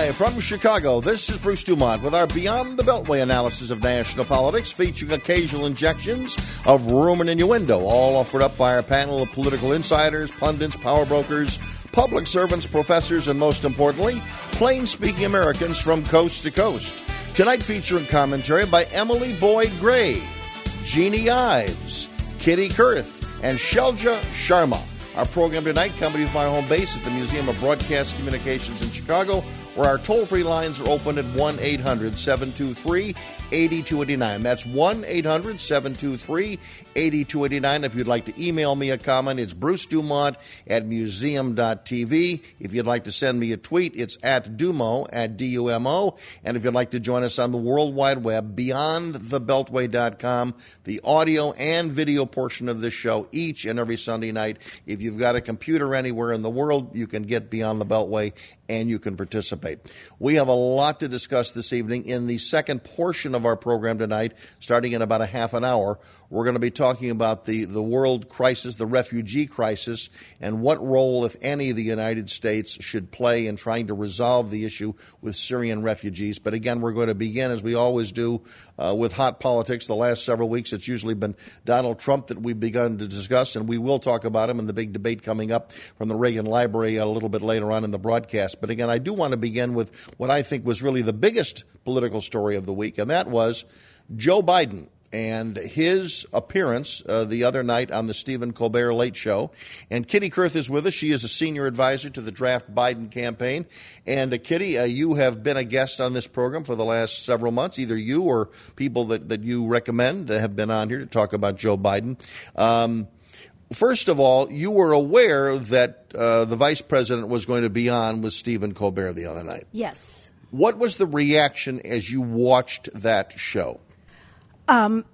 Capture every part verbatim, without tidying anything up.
Live from Chicago, this is Bruce Dumont with our Beyond the Beltway analysis of national politics, featuring occasional injections of rumor and innuendo, all offered up by our panel of political insiders, pundits, power brokers, public servants, professors, and most importantly, plain-speaking Americans from coast to coast. Tonight featuring commentary by Emily Boyd Gray, Jeannie Ives, Kitty Kurth, and Shelja Sharma. Our program tonight coming from our home base at the Museum of Broadcast Communications in Chicago, where our toll-free lines are open at one eight hundred seven two three eight two eight nine. That's one eight hundred seven two three eight two eight nine. If you'd like to email me a comment, it's Bruce Dumont at museum dot t v. If you'd like to send me a tweet, it's at Dumo, at D U M O. And if you'd like to join us on the World Wide Web, beyond the beltway dot com, the audio and video portion of this show each and every Sunday night. If you've got a computer anywhere in the world, you can get Beyond the Beltway and you can participate. We have a lot to discuss this evening. In the second portion of our program tonight, starting in about a half an hour, we're going to be talking about the, the world crisis, the refugee crisis, and what role, if any, the United States should play in trying to resolve the issue with Syrian refugees. But again, we're going to begin, as we always do, uh, with hot politics. The last several weeks, it's usually been Donald Trump that we've begun to discuss, and we will talk about him in the big debate coming up from the Reagan Library a little bit later on in the broadcast. But again, I do want to begin with what I think was really the biggest political story of the week, and that was Joe Biden and his appearance uh, the other night on the Stephen Colbert Late Show. And Kitty Kurth is with us. She is a senior advisor to the Draft Biden campaign. And uh, Kitty, uh, you have been a guest on this program for the last several months. Either you or people that, that you recommend have been on here to talk about Joe Biden. Um, first of all, you were aware that uh, the vice president was going to be on with Stephen Colbert the other night. Yes. What was the reaction as you watched that show? Um,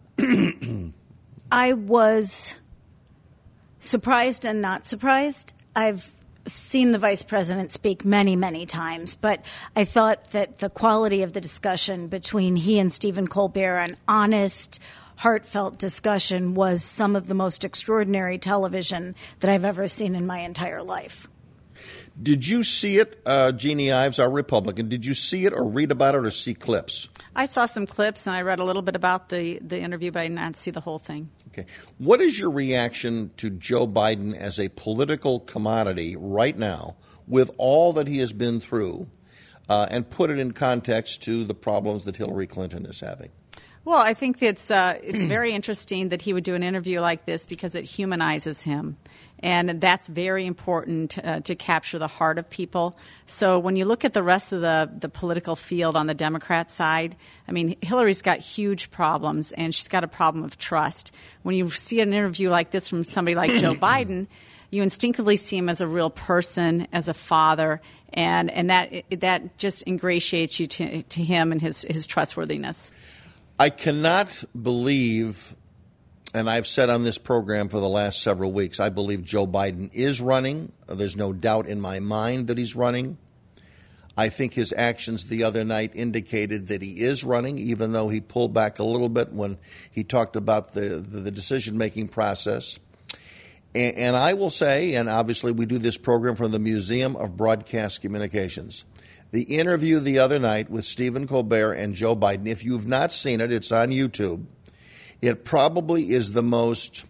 I was surprised and not surprised. I've seen the vice president speak many, many times, but I thought that the quality of the discussion between he and Stephen Colbert, an honest, heartfelt discussion, was some of the most extraordinary television that I've ever seen in my entire life. Did you see it, uh, Jeannie Ives, our Republican? Did you see it or read about it or see clips? I saw some clips and I read a little bit about the, the interview, but I did not see the whole thing. Okay. What is your reaction to Joe Biden as a political commodity right now with all that he has been through, uh, and put it in context to the problems that Hillary Clinton is having? Well, I think it's uh, it's very interesting that he would do an interview like this because it humanizes him. And that's very important uh, to capture the heart of people. So when you look at the rest of the, the political field on the Democrat side, I mean, Hillary's got huge problems, and she's got a problem of trust. When you see an interview like this from somebody like Joe Biden, you instinctively see him as a real person, as a father, and, and that that just ingratiates you to, to him and his, his trustworthiness. I cannot believe, and I've said on this program for the last several weeks, I believe Joe Biden is running. There's no doubt in my mind that he's running. I think his actions the other night indicated that he is running, even though he pulled back a little bit when he talked about the, the, the decision-making process. And, and I will say, and obviously we do this program from the Museum of Broadcast Communications, the interview the other night with Stephen Colbert and Joe Biden, if you've not seen it, it's on YouTube. It probably is the most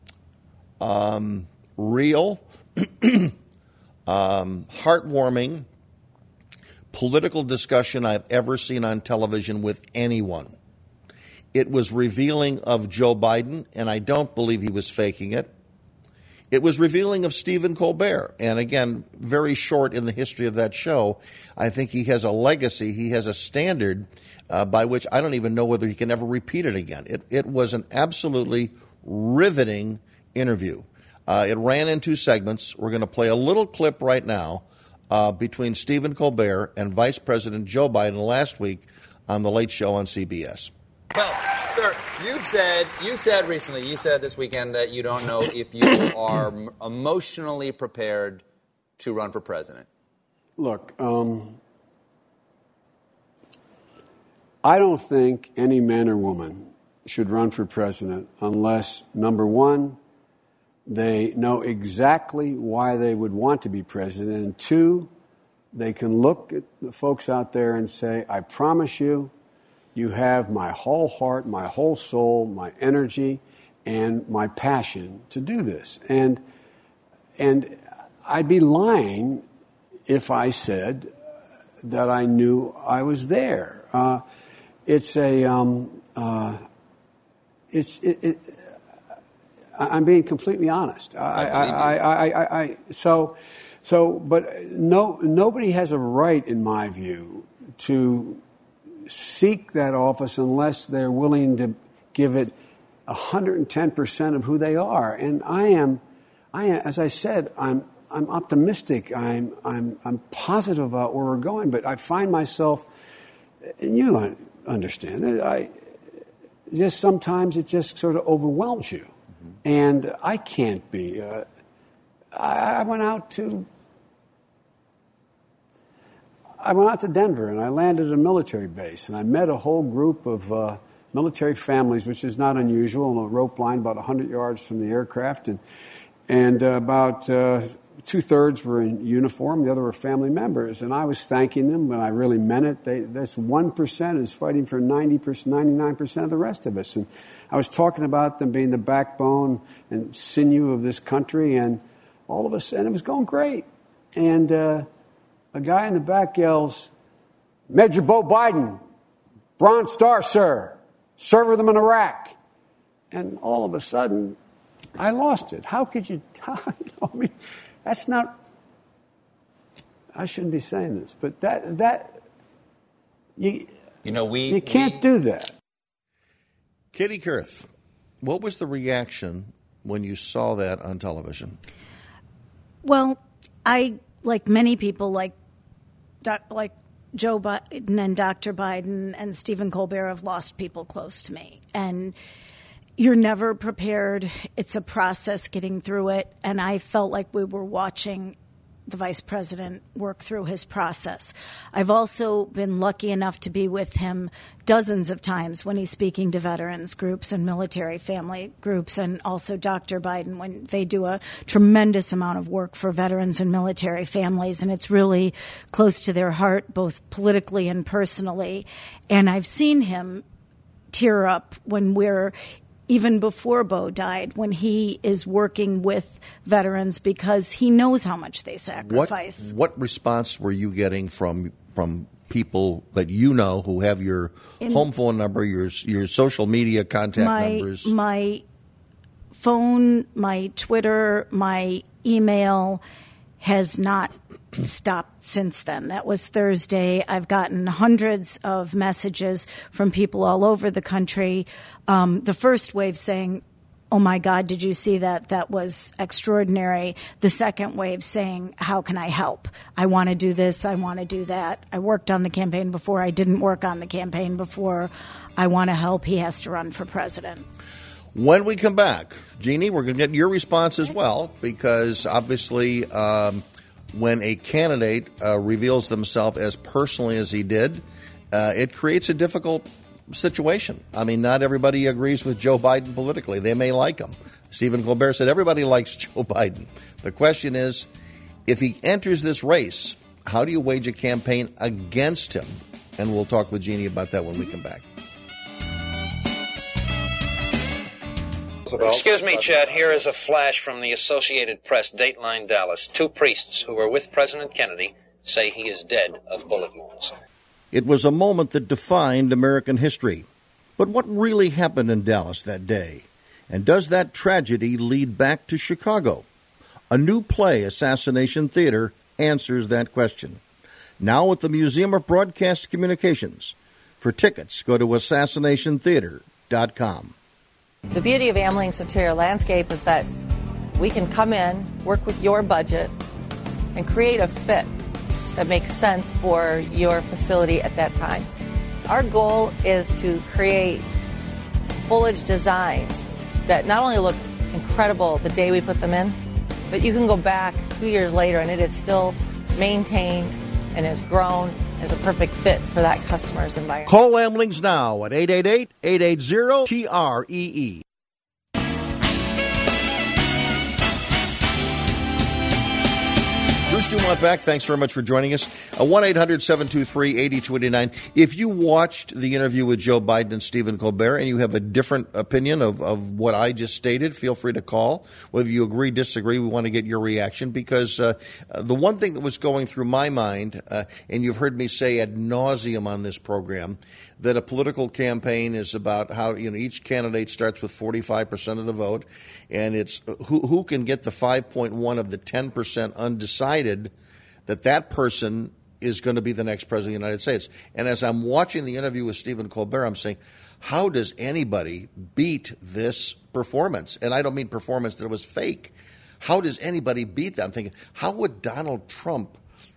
um, real, um, heartwarming political discussion I've ever seen on television with anyone. It was revealing of Joe Biden, and I don't believe he was faking it. It was revealing of Stephen Colbert. And again, very short in the history of that show, I think he has a legacy. He has a standard uh, by which I don't even know whether he can ever repeat it again. It, it was an absolutely riveting interview. Uh, it ran in two segments. We're going to play a little clip right now uh, between Stephen Colbert and Vice President Joe Biden last week on The Late Show on C B S. Well, sir, you've said, you said recently, you said this weekend that you don't know if you are emotionally prepared to run for president. Look, um, I don't think any man or woman should run for president unless, number one, they know exactly why they would want to be president, and two, they can look at the folks out there and say, I promise you, you have my whole heart, my whole soul, my energy, and my passion to do this. And and I'd be lying if I said that I knew I was there. Uh, it's a, um, uh, it's, it, it, I'm being completely honest. I, I, I, I, I, I, so, so, but no, nobody has a right, in my view, to seek that office unless they're willing to give it one hundred ten percent of who they are. And I am, I am, as I said, I'm, I'm optimistic. I'm, I'm, I'm positive about where we're going. But I find myself, and you understand, I just sometimes it just sort of overwhelms you, mm-hmm. and I can't be. Uh, I, I went out to. I went out to Denver and I landed at a military base and I met a whole group of uh, military families, which is not unusual, on a rope line about one hundred yards from the aircraft, and and uh, about uh, two-thirds were in uniform, the other were family members, and I was thanking them, and I really meant it. They, this one percent is fighting for ninety percent, ninety-nine percent of the rest of us, and I was talking about them being the backbone and sinew of this country, and all of us, and it was going great, and uh, a guy in the back yells, Major Bo Biden, Bronze Star, sir, served with them in Iraq. And all of a sudden, I lost it. How could you, I mean, that's not, I shouldn't be saying this, but that, that, you, you know, we, you can't we, do that. Katie Kurth, what was the reaction when you saw that on television? Well, I, like many people, like doc, like Joe Biden and Doctor Biden and Stephen Colbert, have lost people close to me. And you're never prepared. It's a process getting through it. And I felt like we were watching the vice president work through his process. I've also been lucky enough to be with him dozens of times when he's speaking to veterans groups and military family groups, and also Doctor Biden when they do a tremendous amount of work for veterans and military families, and it's really close to their heart, both politically and personally. And I've seen him tear up when we're even before Bo died, when he is working with veterans because he knows how much they sacrifice. What, what response were you getting from from people that you know who have your In, home phone number, your your social media contact my, numbers? My phone, my Twitter, my email has not stopped since then. That was Thursday. I've gotten hundreds of messages from people all over the country. Um, the first wave saying, oh, my God, did you see that? That was extraordinary. The second wave saying, how can I help? I want to do this. I want to do that. I worked on the campaign before. I didn't work on the campaign before. I want to help. He has to run for president. When we come back, Jeannie, we're going to get your response as well, because obviously um, when a candidate uh, reveals themselves as personally as he did, uh, it creates a difficult situation. I mean, not everybody agrees with Joe Biden politically. They may like him. Stephen Colbert said everybody likes Joe Biden. The question is, if he enters this race, how do you wage a campaign against him? And we'll talk with Jeannie about that when we come back. Excuse me, Chad. Here is a flash from the Associated Press, Dateline Dallas. Two priests who were with President Kennedy say he is dead of bullet wounds. It was a moment that defined American history. But what really happened in Dallas that day? And does that tragedy lead back to Chicago? A new play, Assassination Theater, answers that question. Now at the Museum of Broadcast Communications. For tickets, go to assassination theater dot com. The beauty of Amling's interior landscape is that we can come in, work with your budget, and create a fit that makes sense for your facility at that time. Our goal is to create foliage designs that not only look incredible the day we put them in, but you can go back two years later and it is still maintained and has grown as a perfect fit for that customer's environment. Call Amlings now at eight eight eight, eight eight zero, T R E E. Bruce Dumont back. Thanks very much for joining us. Uh, one eight hundred seven two three eight zero two nine. If you watched the interview with Joe Biden and Stephen Colbert and you have a different opinion of, of what I just stated, feel free to call. Whether you agree, disagree, we want to get your reaction because uh, uh, the one thing that was going through my mind, uh, and you've heard me say ad nauseum on this program, that a political campaign is about how, you know, each candidate starts with forty-five percent of the vote, and it's who, who can get the five point one of the ten percent undecided, that that person is going to be the next president of the United States. And as I'm watching the interview with Stephen Colbert, I'm saying, how does anybody beat this performance? And I don't mean performance that was fake. How does anybody beat that? I'm thinking, how would Donald Trump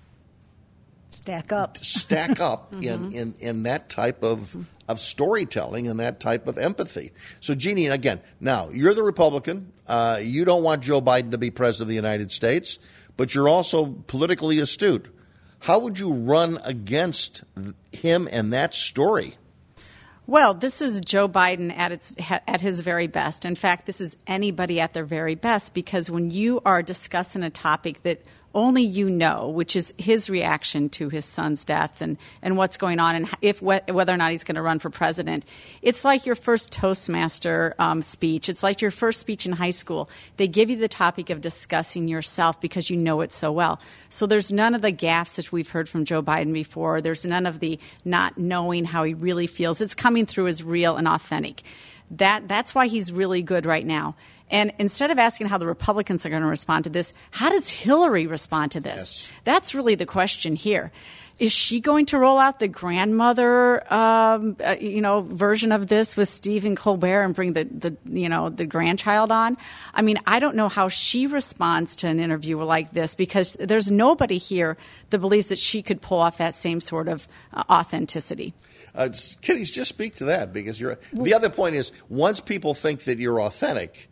stack up stack up mm-hmm. in, in, in that type of mm-hmm. of storytelling and that type of empathy? So, Jeannie, again, now, you're the Republican. Uh, you don't want Joe Biden to be president of the United States, but you're also politically astute. How would you run against him and that story? Well, this is Joe Biden at its at his very best. In fact, this is anybody at their very best, because when you are discussing a topic that only you know, which is his reaction to his son's death and, and what's going on and if whether or not he's going to run for president. It's like your first Toastmaster um, speech. It's like your first speech in high school. They give you the topic of discussing yourself because you know it so well. So there's none of the gaffes that we've heard from Joe Biden before. There's none of the not knowing how he really feels. It's coming through as real and authentic. That That's why he's really good right now. And instead of asking how the Republicans are going to respond to this, how does Hillary respond to this? Yes. That's really the question here. Is she going to roll out the grandmother, um, uh, you know, version of this with Stephen Colbert and bring the, the, you know, the grandchild on? I mean, I don't know how she responds to an interview like this, because there's nobody here that believes that she could pull off that same sort of uh, authenticity. Uh, Kitty, just speak to that, because you're. The other point is, once people think that you're authentic,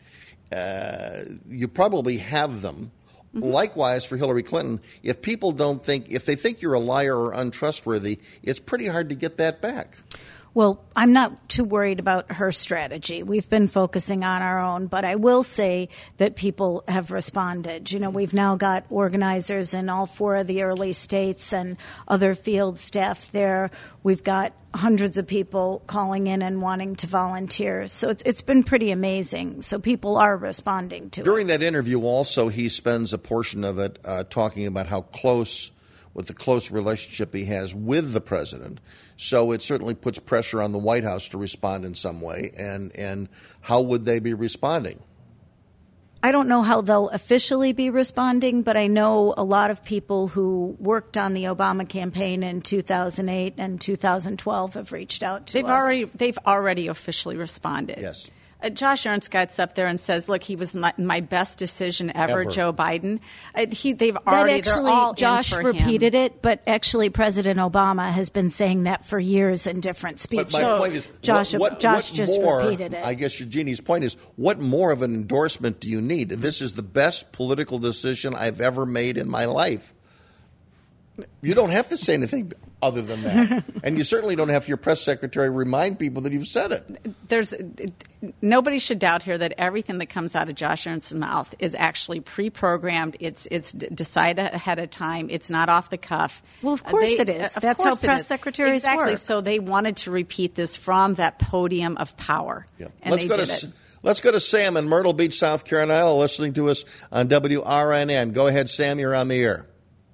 uh, you probably have them. Mm-hmm. Likewise for Hillary Clinton, if people don't think, if they think you're a liar or untrustworthy, it's pretty hard to get that back. Well, I'm not too worried about her strategy. We've been focusing on our own, but I will say that people have responded. You know, we've now got organizers in all four of the early states and other field staff there. We've got hundreds of people calling in and wanting to volunteer. So it's it's been pretty amazing. So people are responding to it. During that interview also, he spends a portion of it uh, talking about how close, with the close relationship he has with the president. So it certainly puts pressure on the White House to respond in some way. And, and how would they be responding? I don't know how they'll officially be responding, but I know a lot of people who worked on the Obama campaign in two thousand eight and two thousand twelve have reached out to they've us. Already, they've already officially responded. Yes. Uh, Josh Ernst gets up there and says, look, he was my, my best decision ever, Ever. Joe Biden. Uh, he, they've That already, actually, they're all Josh in for repeated him. it, but actually President Obama has been saying that for years in different speeches. But my So point is, Josh, what, what, Josh what just more, repeated it. I guess Eugenie's point is, what more of an endorsement do you need? This is the best political decision I've ever made in my life. You don't have to say anything other than that. And you certainly don't have your press secretary remind people that you've said it. There's nobody should doubt here that everything that comes out of Josh Ernst's mouth is actually pre-programmed. It's it's decided ahead of time. It's not off the cuff. Well, of course They, it is. Of That's how course it press is. secretaries exactly. work. So they wanted to repeat this from that podium of power, Yeah. and let's they go did to it. Let's go to Sam in Myrtle Beach, South Carolina, listening to us on W R N N. Go ahead, Sam. You're on the air.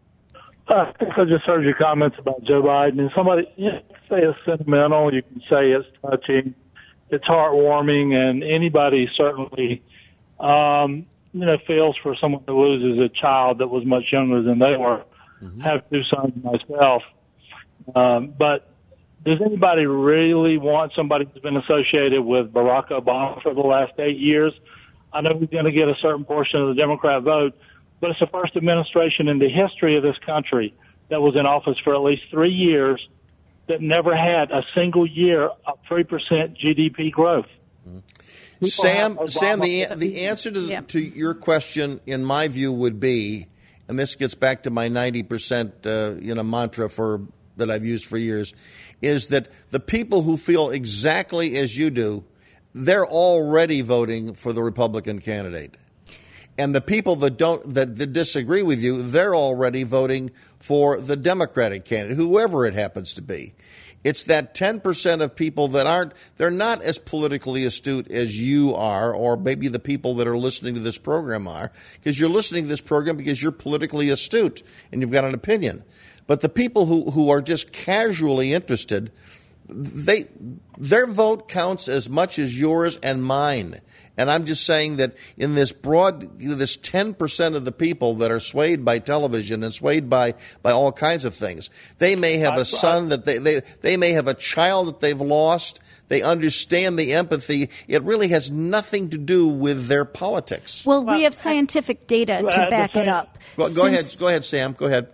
I think I just heard your comments about Joe Biden, and somebody, you can say it's sentimental, you can say it's touching, it's heartwarming, and anybody certainly, um, you know, feels for someone who loses a child that was much younger than they were. Mm-hmm. I have two sons myself. Um, but does anybody really want somebody who's been associated with Barack Obama for the last eight years? I know we're going to get a certain portion of the Democrat vote, but it's the first administration in the history of this country that was in office for at least three years that never had a single year of three percent G D P growth. Mm-hmm. Sam, Sam, the the answer to, yeah. to your question, in my view, would be, and this gets back to my ninety percent uh, you know, mantra for that I've used for years, is that the people who feel exactly as you do, they're already voting for the Republican candidate. And the people that don't that, that disagree with you, they're already voting for the Democratic candidate, whoever it happens to be. It's that ten percent of people that aren't, they're not as politically astute as you are, or maybe the people that are listening to this program are, because you're listening to this program because you're politically astute and you've got an opinion. But the people who, who are just casually interested, they their vote counts as much as yours and mine. And I'm just saying that in this broad, you know, this ten percent of the people that are swayed by television and swayed by, by all kinds of things, they may have a son that they, they, they may have a child that they've lost. They understand the empathy. It really has nothing to do with their politics. Well, we have scientific data to back it up. Go, go ahead. Go ahead, Sam. Go ahead.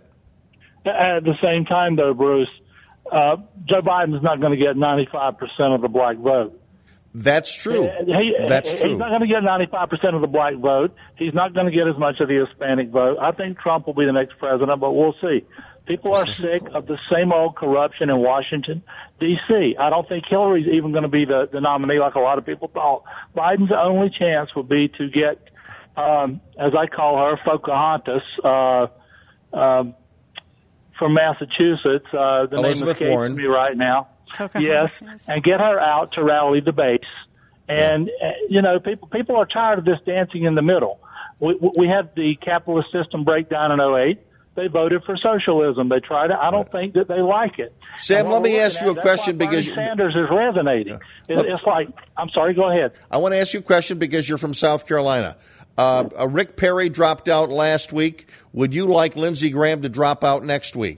At the same time, though, Bruce, uh, Joe Biden's not going to get ninety-five percent of the black vote. That's true. He, That's he's true. He's not going to get ninety-five percent of the black vote. He's not going to get as much of the Hispanic vote. I think Trump will be the next president, but we'll see. People are sick of the same old corruption in Washington, D C I don't think Hillary's even going to be the, the nominee like a lot of people thought. Biden's only chance would be to get, um, as I call her, Pocahontas, uh, um, from Massachusetts. Uh, the Elizabeth name escapes Warren. me right now. Pocahontas. Yes, and get her out to rally the base. And, uh, you know, people people are tired of this dancing in the middle. We, we had the capitalist system breakdown in oh eight. They voted for socialism. They tried it. I don't think that they like it. Sam, let me ask you a question because Bernie Sanders is resonating. It's, it's like, I'm sorry, go ahead. I want to ask you a question because you're from South Carolina. Uh, uh, Rick Perry dropped out last week. Would you like Lindsey Graham to drop out next week?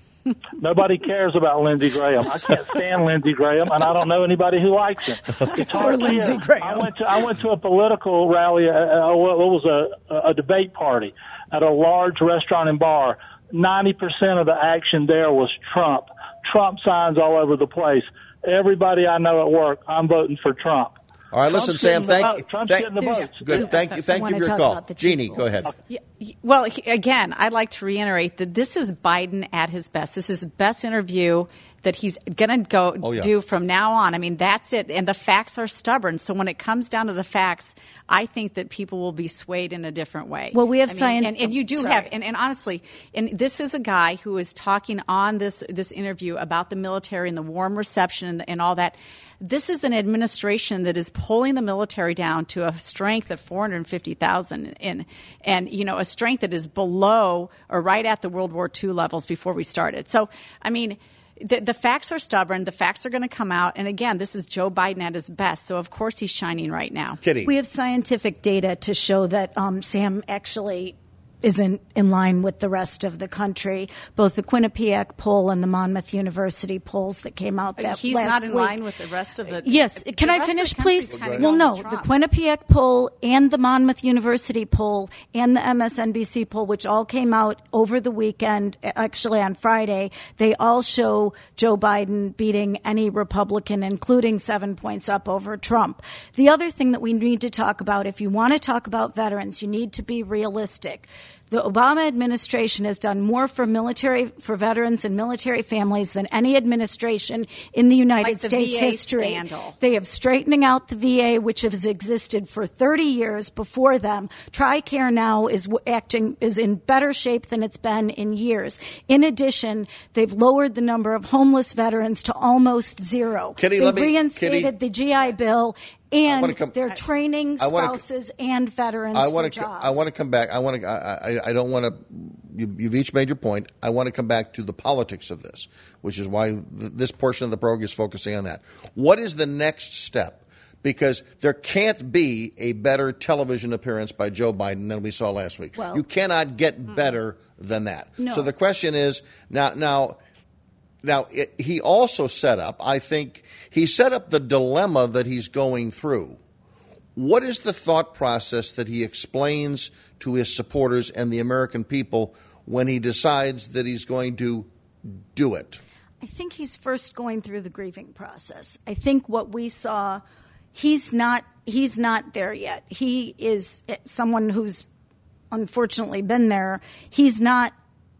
Nobody cares about Lindsey Graham. I can't stand Lindsey Graham, and I don't know anybody who likes him. It's hard to Lindsey hear. Graham. I went to I went to a political rally. Uh, uh, well, it was a, a debate party at a large restaurant and bar. Ninety percent of the action there was Trump. Trump signs all over the place. Everybody I know at work, I'm voting for Trump. All right, listen, Trump's Sam. getting the Thank, vote. Trump's thank, getting the votes. good. Thank you. Thank I you for wanna your talk call, about the Jeannie. two Go ahead. polls. Yeah, well, he- again, I'd like to reiterate that this is Biden at his best. This is his best interview that he's going to go Oh, yeah. do from now on. I mean, that's it. And the facts are stubborn. So when it comes down to the facts, I think that people will be swayed in a different way. Well, we have I mean, scien- and, and you do Sorry. have, and, and honestly, and this is a guy who is talking on this this interview about the military and the warm reception and, and all that. This is an administration that is pulling the military down to a strength of four hundred fifty thousand and, and, you know, a strength that is below or right at the World War Two levels before we started. So, I mean, the, the facts are stubborn. The facts are going to come out. And again, this is Joe Biden at his best. So, of course, he's shining right now. Kitty. We have scientific data to show that um, Sam actually isn't in line with the rest of the country. Both the Quinnipiac poll and the Monmouth University polls that came out that He's last not in week. line with the rest of the. Yes. the Can I rest of the finish, country's please? kinda Well, going no. with The Trump. Quinnipiac poll and the Monmouth University poll and the M S N B C poll, which all came out over the weekend, actually on Friday, they all show Joe Biden beating any Republican, including seven points up over Trump. The other thing that we need to talk about, if you want to talk about veterans, you need to be realistic. The Obama administration has done more for military, for veterans and military families than any administration in the United Like the States V A history. scandal. They have straightening out the V A, which has existed for thirty years before them. TRICARE now is w- acting is in better shape than it's been in years. In addition, they've lowered the number of homeless veterans to almost zero. Kitty, they let me- reinstated Kitty- the G I Bill. And wanna come- they're training I wanna- spouses and veterans I for want to. jobs. I want to come back. I want to. I, I, I don't want to. You, you've each made your point. I want to come back to the politics of this, which is why th- this portion of the program is focusing on that. What is the next step? Because there can't be a better television appearance by Joe Biden than we saw last week. Well- you cannot get better than that. No. So the question is now. Now. Now, it, he also set up, I think, he set up the dilemma that he's going through. What is the thought process that he explains to his supporters and the American people when he decides that he's going to do it? I think he's first going through the grieving process. I think what we saw, he's not he's not there yet. He is someone who's unfortunately been there. He's not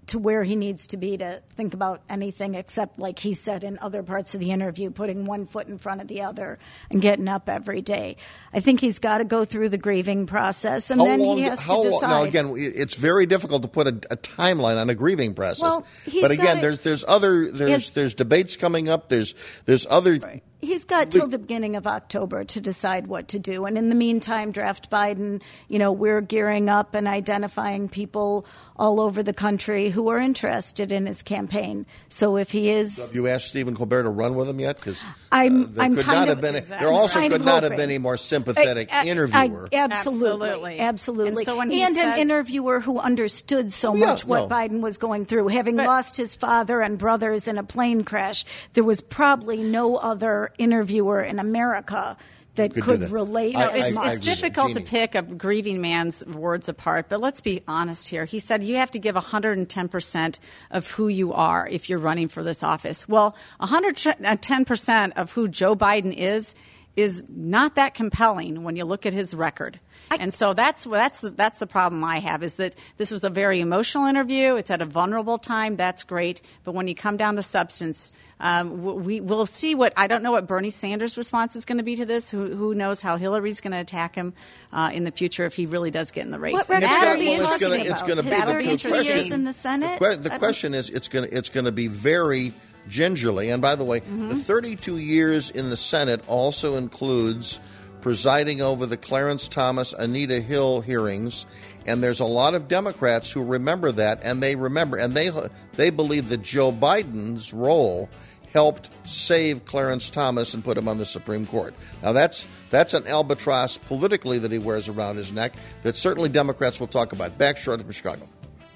to where he needs to be to think about anything except, like he said in other parts of the interview, putting one foot in front of the other and getting up every day. I think he's got to go through the grieving process, and how then long, he has how to long, decide. Now, again, it's very difficult to put a, a timeline on a grieving process. Well, he's but again, gotta- there's there's other there's Yes. there's debates coming up. There's there's other. Right. He's got till the beginning of October to decide what to do. And in the meantime, Draft Biden, you know, we're gearing up and identifying people all over the country who are interested in his campaign. So if he is... Have you asked Stephen Colbert to run with him yet? Because I'm- uh, there I'm could kind not of- have been. A, Exactly. there also kind could of not have hoping. been a more sympathetic I- I- interviewer. I- absolutely. Absolutely. Absolutely. And so when he and an says- interviewer who understood so Oh, yeah, much what no. Biden was going through. Having But- lost his father and brothers in a plane crash, there was probably no other interviewer in America that Could do could that. relate I- as It's, I much. it's agree with difficult to Jeannie. pick a grieving man's words apart, but let's be honest here. He said you have to give one hundred ten percent of who you are if you're running for this office. Well, one hundred ten percent of who Joe Biden is is not that compelling when you look at his record. And so that's that's the, that's the problem I have, is that this was a very emotional interview. It's at a vulnerable time. That's great. But when you come down to substance, um, we will see what – I don't know what Bernie Sanders' response is going to be to this. Who, who knows how Hillary's going to attack him uh, in the future if he really does get in the race. What And record that'll are be you Well, it's talking gonna- interesting. it's gonna about? be His the- thirty-two the question- years in the Senate? The, que- the I don't- question is, it's going to it's going to be very gingerly. And by the way, Mm-hmm. the thirty-two years in the Senate also includes presiding over the Clarence Thomas, Anita Hill hearings, and there's a lot of Democrats who remember that, and they remember, and they they believe that Joe Biden's role helped save Clarence Thomas and put him on the Supreme Court. Now that's that's an albatross politically that he wears around his neck that certainly Democrats will talk about. Back short from Chicago.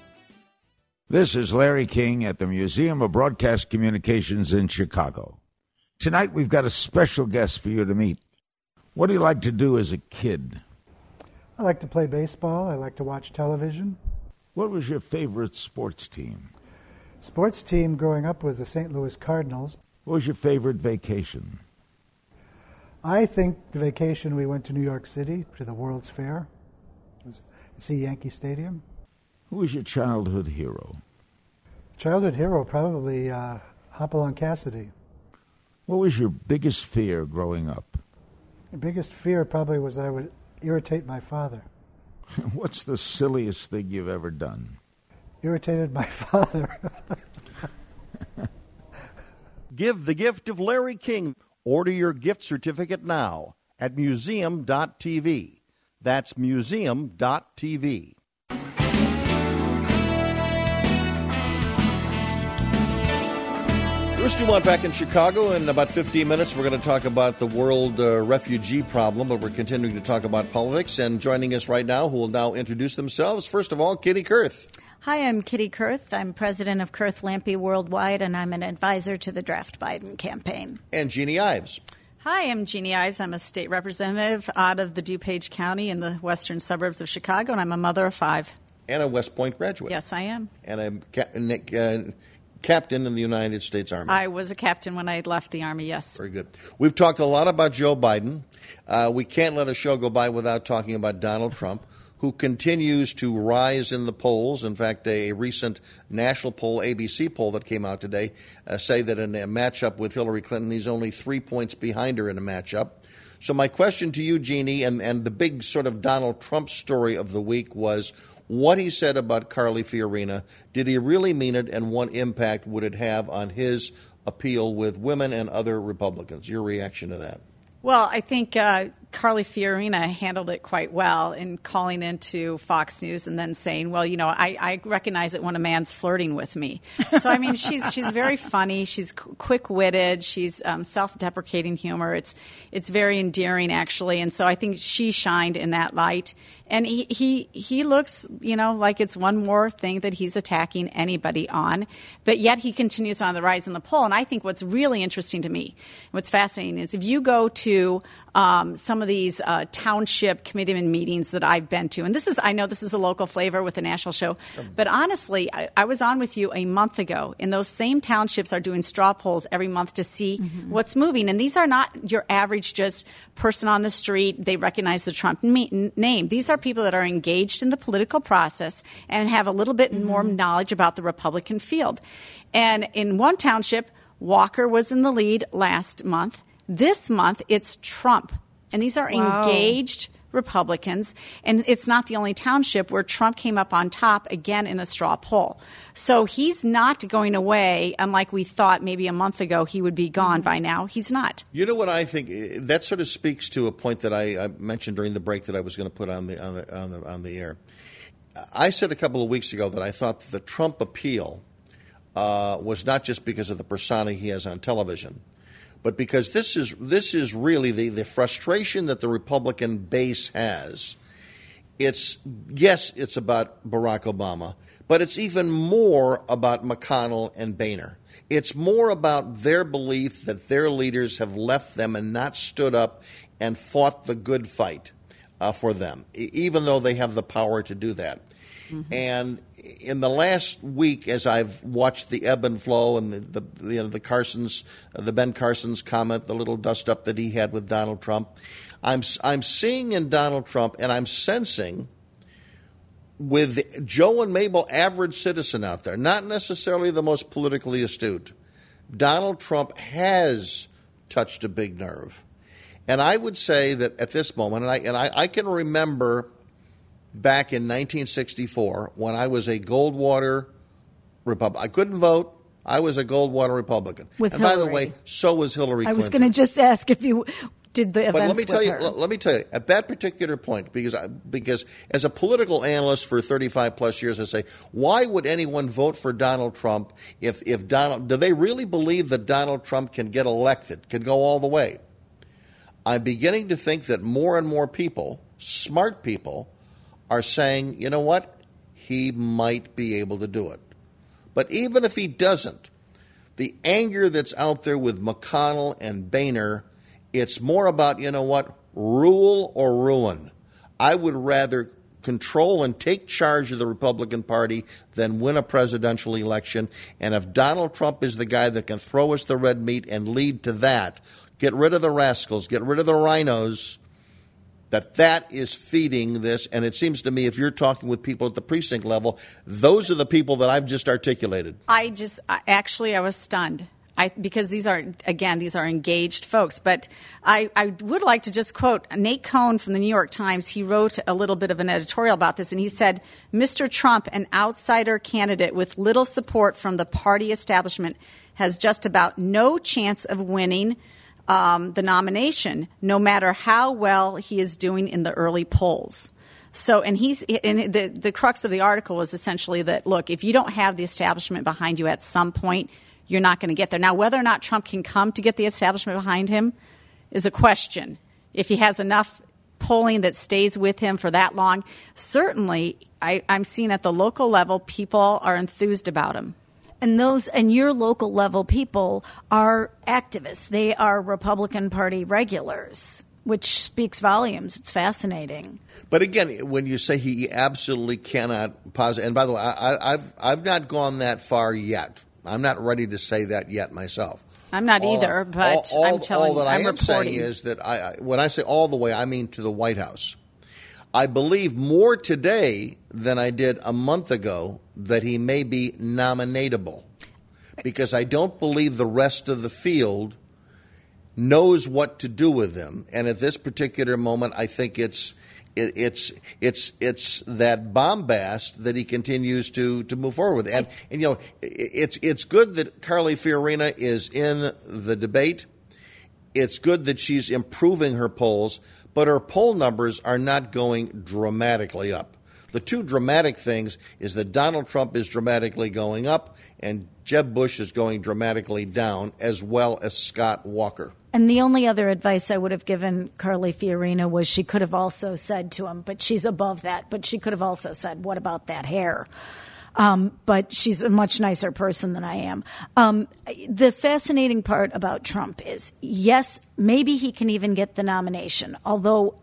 This is Larry King at the Museum of Broadcast Communications in Chicago. Tonight we've got a special guest for you to meet. What do you like to do as a kid? I like to play baseball. I like to watch television. What was your favorite sports team? Sports team growing up with the Saint Louis Cardinals. What was your favorite vacation? I think the vacation we went to New York City to the World's Fair. It was to see Yankee Stadium. Who was your childhood hero? Childhood hero, probably uh, Hopalong Cassidy. What was your biggest fear growing up? The biggest fear probably was that I would irritate my father. What's the silliest thing you've ever done? Irritated my father. Give the gift of Larry King. Order your gift certificate now at museum dot t v. That's museum dot t v. Bruce Dumont back in Chicago. In about fifteen minutes, we're going to talk about the world uh, refugee problem, but we're continuing to talk about politics. And joining us right now, who will now introduce themselves, first of all, Kitty Kurth. Hi, I'm Kitty Kurth. I'm president of Kurth Lampe Worldwide, and I'm an advisor to the Draft Biden campaign. And Jeannie Ives. Hi, I'm Jeannie Ives. I'm a state representative out of the DuPage County in the western suburbs of Chicago, and I'm a mother of five. And a West Point graduate. Yes, I am. And a ca- uh, captain in the United States Army. I was a captain when I left the Army, yes. Very good. We've talked a lot about Joe Biden. Uh, we can't let a show go by without talking about Donald Trump, who continues to rise in the polls. In fact, a recent national poll, A B C poll that came out today, uh, say that in a matchup with Hillary Clinton, he's only three points behind her in a matchup. So my question to you, Jeannie, and, and the big sort of Donald Trump story of the week was what he said about Carly Fiorina. Did he really mean it, and what impact would it have on his appeal with women and other Republicans? Your reaction to that? Well, I think uh, Carly Fiorina handled it quite well in calling into Fox News and then saying, well, you know, I, I recognize it when a man's flirting with me. So, I mean, she's she's very funny. She's qu- quick-witted. She's um, self-deprecating humor. It's it's very endearing, actually. And so I think she shined in that light. And he, he, he looks, you know, like it's one more thing that he's attacking anybody on. But yet he continues on the rise in the poll. And I think what's really interesting to me, what's fascinating, is if you go to um, some of these uh, township committeeman meetings that I've been to. And this is, I know this is a local flavor with a national show, but honestly, I, I was on with you a month ago, and those same townships are doing straw polls every month to see mm-hmm. what's moving. And these are not your average just person on the street. They recognize the Trump me- name. These are people that are engaged in the political process and have a little bit mm-hmm. more knowledge about the Republican field. And in one township, Walker was in the lead last month. This month, it's Trump. And these are wow. engaged Republicans. And it's not the only township where Trump came up on top again in a straw poll. So he's not going away, unlike we thought maybe a month ago he would be gone by now. He's not. You know what I think? That sort of speaks to a point that I, I mentioned during the break that I was going to put on the, on the, on the, on the air. I said a couple of weeks ago that I thought the Trump appeal Uh, was not just because of the persona he has on television, but because this is this is really the, the frustration that the Republican base has. It's yes, it's about Barack Obama, but it's even more about McConnell and Boehner. It's more about their belief that their leaders have left them and not stood up and fought the good fight uh, for them, even though they have the power to do that. Mm-hmm. And in the last week, as I've watched the ebb and flow and the the, you know, the Carson's, uh, the Ben Carson's comment, the little dust up that he had with Donald Trump, I'm I'm seeing in Donald Trump, and I'm sensing with Joe and Mabel, average citizen out there, not necessarily the most politically astute, Donald Trump has touched a big nerve, and I would say that at this moment, and I and I, I can remember back in nineteen sixty-four, when I was a Goldwater Republican. I couldn't vote. I was a Goldwater Republican. With and Hillary. By the way, so was Hillary Clinton. I was going to just ask if you did the events but let me with tell you, her. l- let me tell you, at that particular point, because I, because as a political analyst for thirty-five plus years, I say, why would anyone vote for Donald Trump if, if Donald, do they really believe that Donald Trump can get elected, can go all the way? I'm beginning to think that more and more people, smart people, are saying, you know what, he might be able to do it. But even if he doesn't, the anger that's out there with McConnell and Boehner, it's more about, you know what, rule or ruin. I would rather control and take charge of the Republican Party than win a presidential election. And if Donald Trump is the guy that can throw us the red meat and lead to that, get rid of the rascals, get rid of the rhinos, that that is feeding this. And it seems to me, if you're talking with people at the precinct level, those are the people that I've just articulated. I just, actually, I was stunned. I, because these are, again, these are engaged folks. But I, I would like to just quote Nate Cohn from the New York Times. He wrote a little bit of an editorial about this, and he said, Mister Trump, an outsider candidate with little support from the party establishment, has just about no chance of winning Um, the nomination, no matter how well he is doing in the early polls. So, and he's, and the, the crux of the article was essentially that, look, if you don't have the establishment behind you at some point, you're not going to get there. Now, whether or not Trump can come to get the establishment behind him is a question. If he has enough polling that stays with him for that long, certainly I, I'm seeing at the local level, people are enthused about him. And those and your local level people are activists. They are Republican Party regulars, which speaks volumes. It's fascinating. But again, when you say he absolutely cannot posit, and by the way, I, I've I've not gone that far yet. I'm not ready to say that yet myself. I'm not all, either, but all, I'm telling all that you, I I'm am reporting. saying is that I, I, when I say all the way, I mean to the White House. I believe more today than I did a month ago that he may be nominatable, because I don't believe the rest of the field knows what to do with him. And at this particular moment, I think it's it, it's it's it's that bombast that he continues to to move forward with. And, and you know, it's it's good that Carly Fiorina is in the debate. It's good that she's improving her polls. But her poll numbers are not going dramatically up. The two dramatic things is that Donald Trump is dramatically going up and Jeb Bush is going dramatically down, as well as Scott Walker. And the only other advice I would have given Carly Fiorina was she could have also said to him, but she's above that, but she could have also said, what about that hair? Um, but she's a much nicer person than I am. Um, the fascinating part about Trump is, yes, maybe he can even get the nomination, although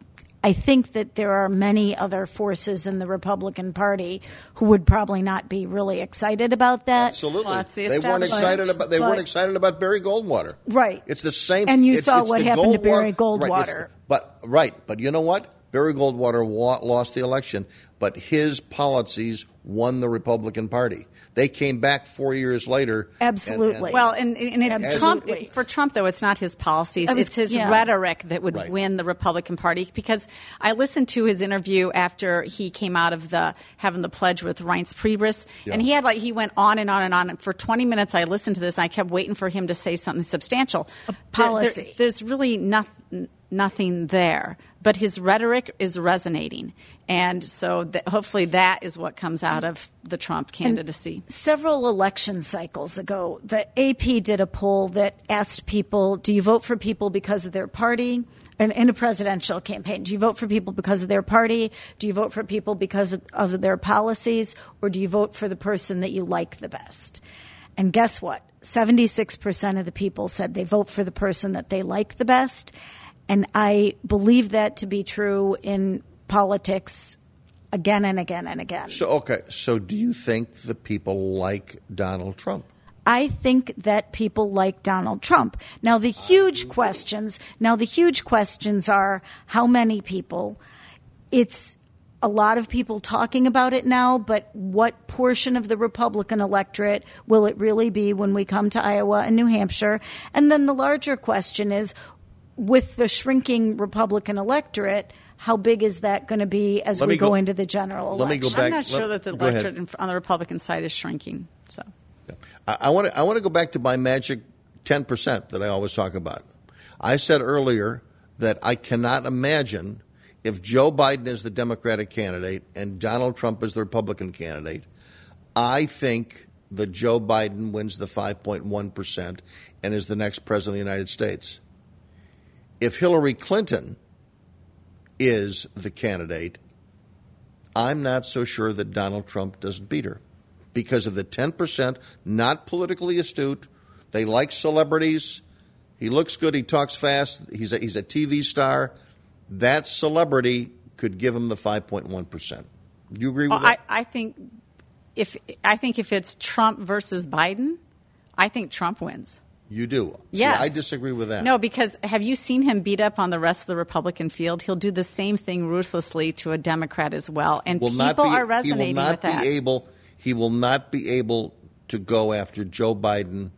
I think that there are many other forces in the Republican Party who would probably not be really excited about that. Absolutely, well, the they weren't excited about. They but, weren't excited about Barry Goldwater. Right, it's the same. And you it's, saw it's what happened Goldwater, to Barry Goldwater. Right, but right, but you know what? Barry Goldwater wa- lost the election, but his policies won the Republican Party. They came back four years later. Absolutely. And, and, well, and, and it, Absolutely. Trump, for Trump, though, it's not his policies. Was, it's his yeah. rhetoric that would right. win the Republican Party. Because I listened to his interview after he came out of the having the pledge with Reince Priebus, yeah. and he had like he went on and on and on. And for twenty minutes, I listened to this, and I kept waiting for him to say something substantial. A policy. There, there, there's really nothing. Nothing there, but his rhetoric is resonating, and so th- hopefully that is what comes out of the Trump candidacy. And several election cycles ago, the A P did a poll that asked people, do you vote for people because of their party? And in a presidential campaign, do you vote for people because of their party? Do you vote for people because of, of their policies? Or do you vote for the person that you like the best? And guess what? seventy-six percent of the people said they vote for the person that they like the best. And I believe that to be true in politics again and again and again. So, okay. So do you think the people like Donald Trump? I think that people like Donald Trump. Now, the huge questions, now the huge questions are how many people. It's a lot of people talking about it now, but what portion of the Republican electorate will it really be when we come to Iowa and New Hampshire? And then the larger question is, with the shrinking Republican electorate, how big is that going to be as let we go, go into the general election? Let me go back. I'm not sure let, that the go electorate ahead. on the Republican side is shrinking. So, I, I want to. I want to go back to my magic ten percent that I always talk about. I said earlier that I cannot imagine if Joe Biden is the Democratic candidate and Donald Trump is the Republican candidate. I think that Joe Biden wins the five point one percent and is the next president of the United States. If Hillary Clinton is the candidate, I'm not so sure that Donald Trump doesn't beat her because of the ten percent not politically astute. They like celebrities. He looks good. He talks fast. He's a, he's a T V star. That celebrity could give him the five point one percent. Do you agree with well, that? I, I think if I think if it's Trump versus Biden, I think Trump wins. You do? Yes. See, I disagree with that. No, because have you seen him beat up on the rest of the Republican field? He'll do the same thing ruthlessly to a Democrat as well. And will people not be, are resonating he will not with be that. Able, he will not be able to go after Joe Biden.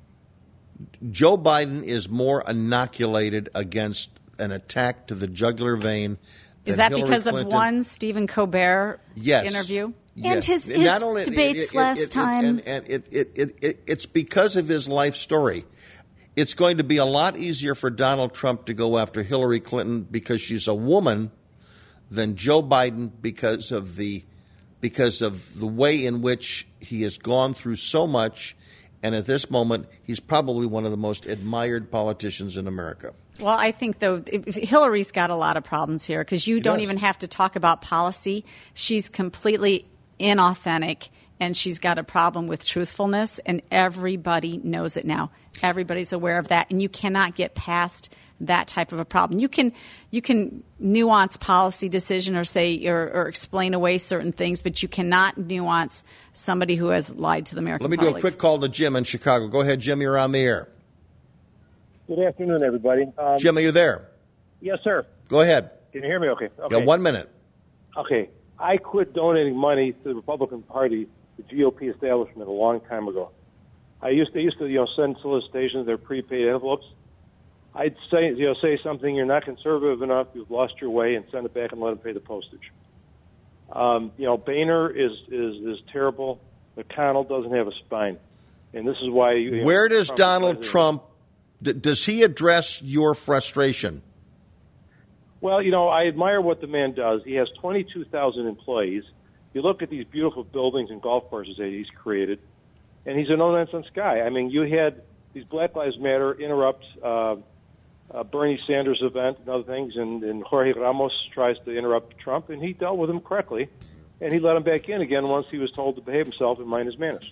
Joe Biden is more inoculated against an attack to the jugular vein. Is that Hillary because Clinton. of one Stephen Colbert yes. interview? And his, Not his only- debates it- it- last it- it- time. And, and it, it, it, it, it's because of his life story. It's going to be a lot easier for Donald Trump to go after Hillary Clinton because she's a woman than Joe Biden because of the because of the way in which he has gone through so much. And at this moment, he's probably one of the most admired politicians in America. Well, I think, though, Hillary's got a lot of problems here because you She don't does. even have to talk about policy. She's completely inauthentic, and she's got a problem with truthfulness, and everybody knows it now. Everybody's aware of that, and you cannot get past that type of a problem. You can you can nuance policy decision or say or, or explain away certain things, but you cannot nuance somebody who has lied to the American Let me public. do a quick call to Jim in Chicago. Go ahead, Jim. You're on the air. Good afternoon, everybody. Um, Jim, are you there? Yes, sir. Go ahead. Can you hear me okay? You Okay. got one minute. Okay. I quit donating money to the Republican Party, the G O P establishment, a long time ago. I used to, used to you know, send solicitations, they're prepaid envelopes. I'd say, you know, say something, you're not conservative enough, you've lost your way, and send it back and let them pay the postage. Um, you know, Boehner is, is, is terrible. McConnell doesn't have a spine. And this is why... You know, Where does Trump Donald president. Trump, d- does he address your frustration? Well, you know, I admire what the man does. He has twenty-two thousand employees. You look at these beautiful buildings and golf courses that he's created, and he's a no-nonsense guy. I mean, you had these Black Lives Matter interrupt uh, uh, Bernie Sanders event and other things, and, and Jorge Ramos tries to interrupt Trump, and he dealt with him correctly. and he let him back in again once he was told to behave himself and mind his manners.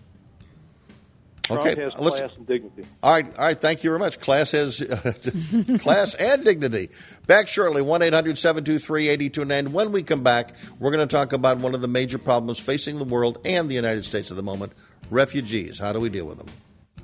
Okay, Trump has let's, class and dignity. All right, all right. Thank you very much. Class has uh, class and dignity. Back shortly. One eight hundred seven two three eight two nine. When we come back, we're going to talk about one of the major problems facing the world and the United States at the moment: refugees. How do we deal with them?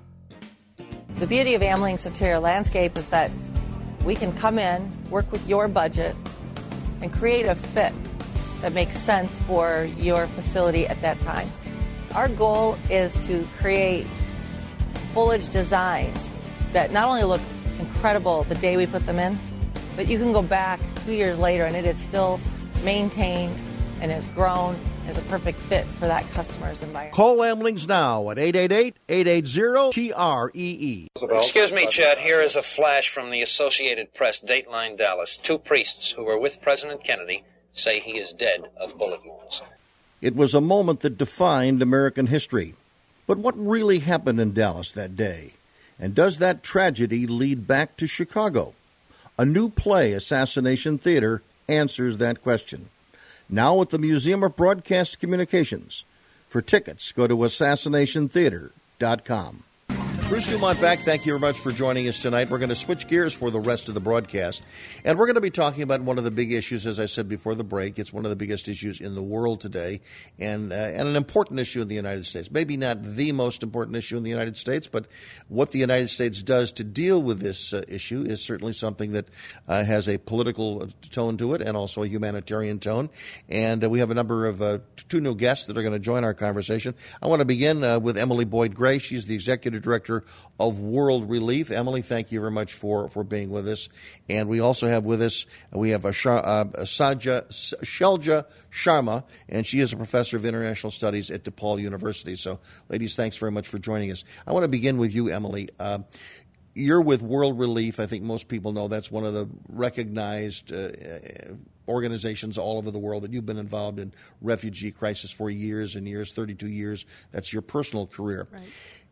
The beauty of Amling's interior landscape is that we can come in, work with your budget, and create a fit that makes sense for your facility at that time. Our goal is to create foliage designs that not only look incredible the day we put them in, but you can go back two years later and it is still maintained and has grown as a perfect fit for that customer's environment. Call Amlings now at eight eight eight, eight eight zero, T R E E. Excuse me, Chad. Here is a flash from the Associated Press, Dateline Dallas. Two priests who were with President Kennedy say he is dead of bullet wounds. It was a moment that defined American history. But what really happened in Dallas that day? And does that tragedy lead back to Chicago? A new play, Assassination Theater, answers that question. Now at the Museum of Broadcast Communications. For tickets, go to assassination theater dot com. Bruce Dumont back. Thank you very much for joining us tonight. We're going to switch gears for the rest of the broadcast. And we're going to be talking about one of the big issues, as I said before the break. It's one of the biggest issues in the world today and, uh, and an important issue in the United States. Maybe not the most important issue in the United States, but what the United States does to deal with this uh, issue is certainly something that uh, has a political tone to it and also a humanitarian tone. And uh, we have a number of uh, two new guests that are going to join our conversation. I want to begin uh, with Emily Boyd Gray. She's the Executive Director of World Relief. Emily, thank you very much for, for being with us. And we also have with us, we have a, uh, a Saja, Shelja Sharma, and she is a professor of international studies at DePaul University. So, ladies, thanks very much for joining us. I want to begin with you, Emily. Uh, you're with World Relief. I think most people know that's one of the recognized uh, organizations all over the world that you've been involved in refugee crisis for years and years, thirty-two years. That's your personal career. Right.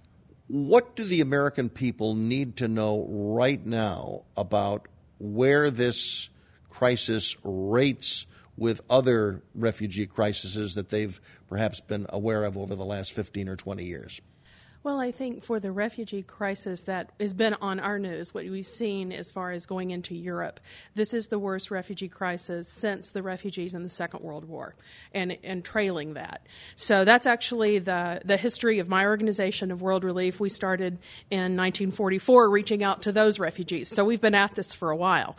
What do the American people need to know right now about where this crisis rates with other refugee crises that they've perhaps been aware of over the last fifteen or twenty years? Well, I think for the refugee crisis that has been on our news, what we've seen as far as going into Europe, this is the worst refugee crisis since the refugees in the Second World War and, and trailing that. So that's actually the, the history of my organization of World Relief. We started in nineteen forty-four reaching out to those refugees. So we've been at this for a while.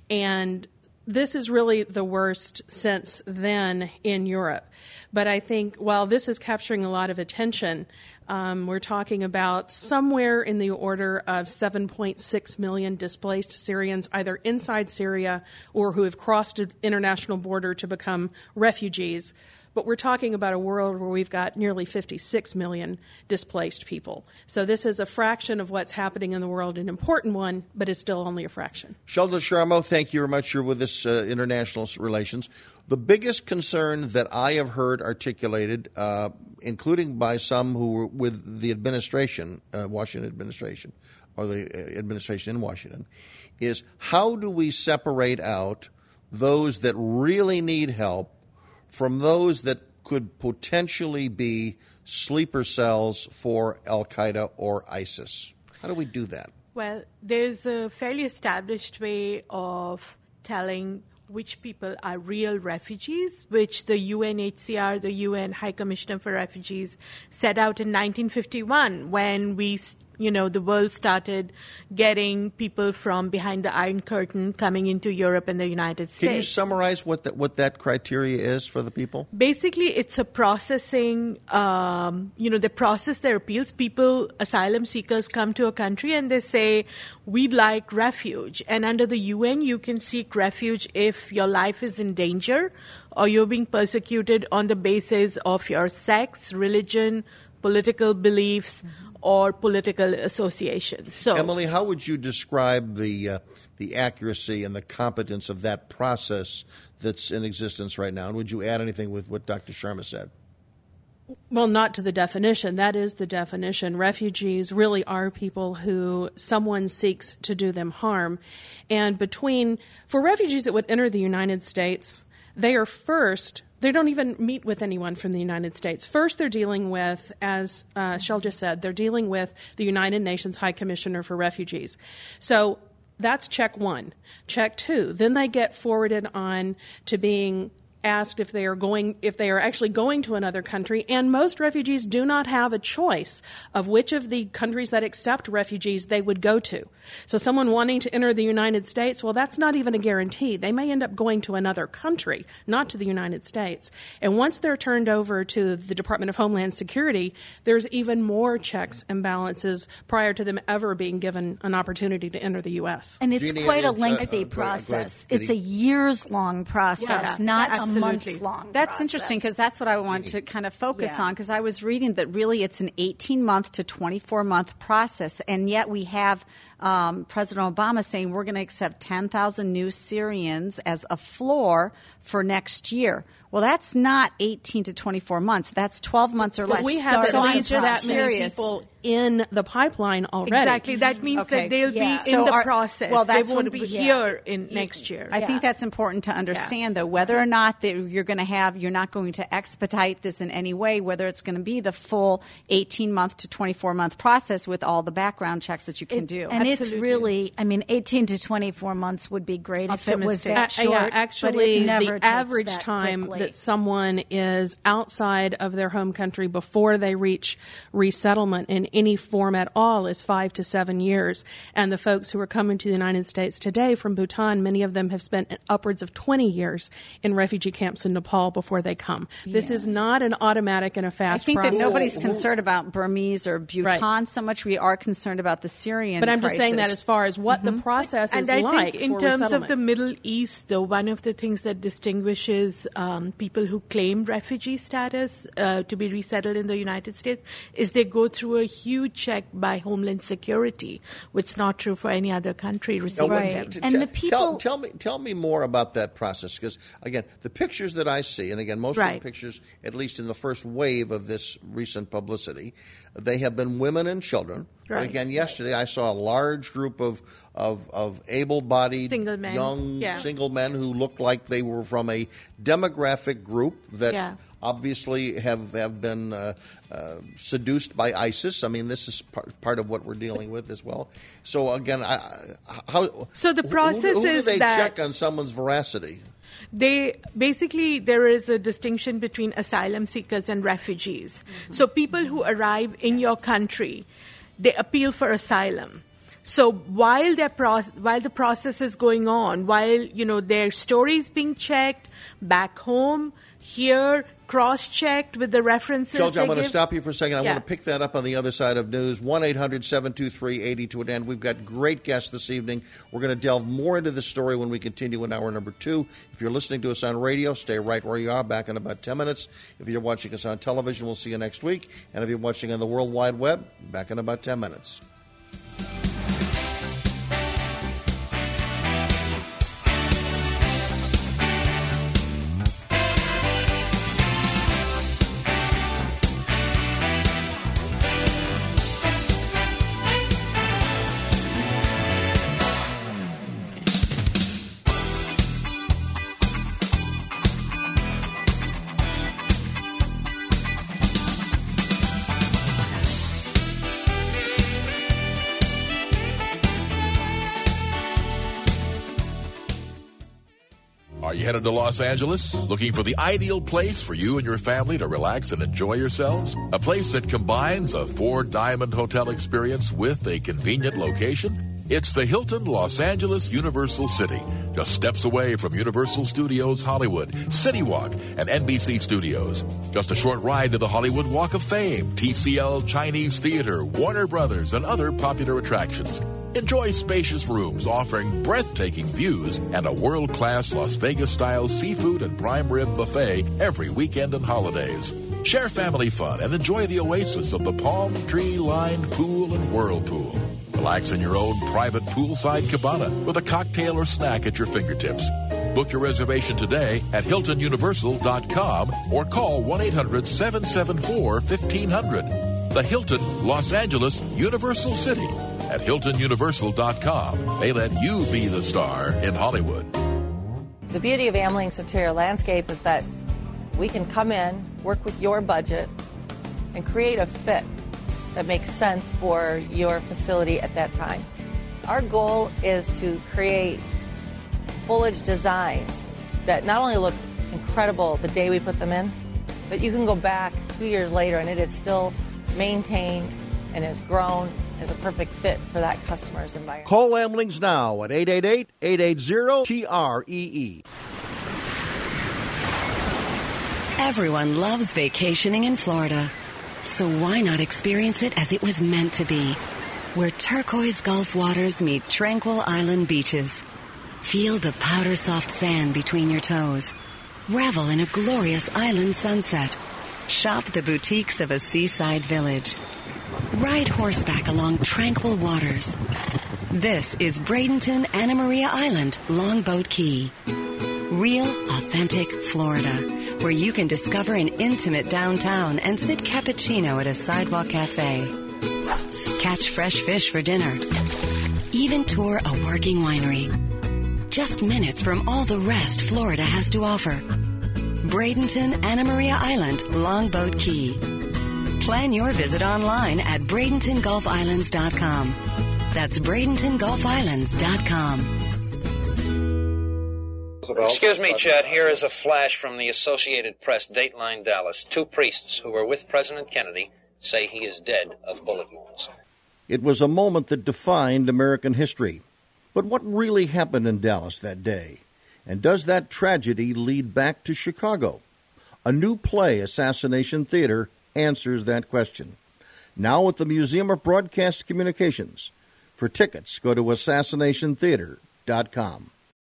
And this is really the worst since then in Europe. But I think while this is capturing a lot of attention, um, we're talking about somewhere in the order of seven point six million displaced Syrians, either inside Syria or who have crossed an international border to become refugees. But we're talking about a world where we've got nearly fifty-six million displaced people. So this is a fraction of what's happening in the world, an important one, but it's still only a fraction. Shelja Sharma, thank you very much. You're with us, uh, international relations. The biggest concern that I have heard articulated, uh, including by some who were with the administration, uh, Washington administration, or the administration in Washington, is how do we separate out those that really need help from those that could potentially be sleeper cells for Al-Qaeda or ISIS? How do we do that? Well, there's a fairly established way of telling which people are real refugees, which the U N H C R, the U N High Commissioner for Refugees, set out in nineteen fifty-one when we, you know, the world started getting people from behind the Iron Curtain coming into Europe and the United States. Can you summarize what that, what that criteria is for the people? Basically, it's a processing, um, you know, they process their appeals. People, asylum seekers come to a country and they say, we'd like refuge. And under the U N, you can seek refuge if your life is in danger or you're being persecuted on the basis of your sex, religion, political beliefs, mm-hmm. or political associations. So, Emily, how would you describe the uh, the accuracy and the competence of that process that's in existence right now? And would you add anything with what Doctor Sharma said? Well, not to the definition. That is the definition. Refugees really are people who someone seeks to do them harm. And between, for refugees that would enter the United States, they are first, they don't even meet with anyone from the United States. First, they're dealing with, as uh, Shel just said, they're dealing with the United Nations High Commissioner for Refugees. So that's check one. Check two, then they get forwarded on to being asked if they are going, if they are actually going to another country, and most refugees do not have a choice of which of the countries that accept refugees they would go to. So someone wanting to enter the United States, well, that's not even a guarantee. They may end up going to another country, not to the United States. And once they're turned over to the Department of Homeland Security, there's even more checks and balances prior to them ever being given an opportunity to enter the U S. And it's Jeannie, quite a uh, lengthy uh, uh, process. go ahead, It's a years-long process, Yeah, not absolutely. a months-long That's process. interesting because that's what I want to kind of focus Yeah. on, because I was reading that really it's an eighteen-month to twenty-four-month process, and yet we have um, President Obama saying we're going to accept ten thousand new Syrians as a floor for next year. Well, that's not eighteen to twenty-four months. That's twelve months or But less. we have so at I'm least just that many curious. people in the pipeline already. Exactly. That means Okay. that they'll Yeah. be So in the are- process. well, that's they won't what be we- yeah. here in next year. I think that's important to understand, though, whether or not that you're going to have, you're not going to expedite this in any way, whether it's going to be the full eighteen-month to twenty-four-month process with all the background checks that you can It- do. And it's really, I mean, eighteen to twenty-four months would be great if it was Uh, that short. yeah, but actually, it never the takes average that time quickly. that someone is outside of their home country before they reach resettlement in any form at all is five to seven years. And the folks who are coming to the United States today from Bhutan, many of them have spent upwards of twenty years in refugee camps in Nepal before they come. This is not an automatic and a I fast think process. that nobody's concerned about Burmese or Bhutan so much. We are concerned about the Syrian But I'm just saying that crisis. as far as what the process and is I like think in for terms of resettlement. the Middle East, though, one of the things that distinguishes um, people who claim refugee status uh, to be resettled in the United States is they go through a huge check by Homeland Security, which is not true for any other country Now, receiving what- them. t- t- tell, tell me tell me more about that process, because again, the pictures that I see, and again, most of Right. the pictures, at least in the first wave of this recent publicity, they have been women and children. But Right. again, yesterday I saw a large group of of, of able-bodied Single men, young yeah. single men who looked like they were from a demographic group that. Yeah. Obviously, have have been uh, uh, seduced by ISIS. I mean, this is part, part of what we're dealing with as well. So again, I, how So the who- process who, who is do they that- check on someone's veracity? They basically, there is a distinction between asylum seekers and refugees. So people who arrive in your country, they appeal for asylum. So while their pro- while the process is going on, while you know their story is being checked back home, here cross-checked with the references. George, they I'm going to give- stop you for a second. I Yeah. want to pick that up on the other side of news. one eight hundred seven two three eight zero two at end. We've got great guests this evening. We're going to delve more into the story when we continue in hour number two. If you're listening to us on radio, stay right where you are. Back in about ten minutes. If you're watching us on television, we'll see you next week. And if you're watching on the World Wide Web, back in about ten minutes. Are you headed to Los Angeles? Looking for the ideal place for you and your family to relax and enjoy yourselves? A place that combines a four-diamond hotel experience with a convenient location? It's the Hilton Los Angeles Universal City, just steps away from Universal Studios Hollywood, City Walk, and N B C Studios. Just a short ride to the Hollywood Walk of Fame, T C L Chinese Theater, Warner Brothers, and other popular attractions. Enjoy spacious rooms offering breathtaking views and a world-class Las Vegas-style seafood and prime rib buffet every weekend and holidays. Share family fun and enjoy the oasis of the palm tree-lined pool and whirlpool. Relax in your own private poolside cabana with a cocktail or snack at your fingertips. Book your reservation today at Hilton Universal dot com or call one eight hundred seven seven four fifteen hundred. The Hilton Los Angeles Universal City at Hilton Universal dot com. They let you be the star in Hollywood. The beauty of Amling's interior landscape is that we can come in, work with your budget, and create a fit that makes sense for your facility at that time. Our goal is to create foliage designs that not only look incredible the day we put them in, but you can go back two years later and it is still maintained and has grown as a perfect fit for that customer's environment. Call Amlings now at eight eight eight, eight eight zero, T R E E. Everyone loves vacationing in Florida. So why not experience it as it was meant to be? Where turquoise Gulf waters meet tranquil island beaches. Feel the powder-soft sand between your toes. Revel in a glorious island sunset. Shop the boutiques of a seaside village. Ride horseback along tranquil waters. This is Bradenton Anna Maria Island, Longboat Key. Real, authentic Florida, where you can discover an intimate downtown and sip cappuccino at a sidewalk cafe. Catch fresh fish for dinner. Even tour a working winery. Just minutes from all the rest Florida has to offer. Bradenton Anna Maria Island, Longboat Key. Plan your visit online at Bradenton Gulf Islands dot com. That's Bradenton Gulf Islands dot com. Excuse me, Chad. Here is a flash from the Associated Press, Dateline Dallas. Two priests who were with President Kennedy say he is dead of bullet wounds. It was a moment that defined American history. But what really happened in Dallas that day? And does that tragedy lead back to Chicago? A new play, Assassination Theater, answers that question. Now at the Museum of Broadcast Communications. For tickets, go to assassination theater dot com.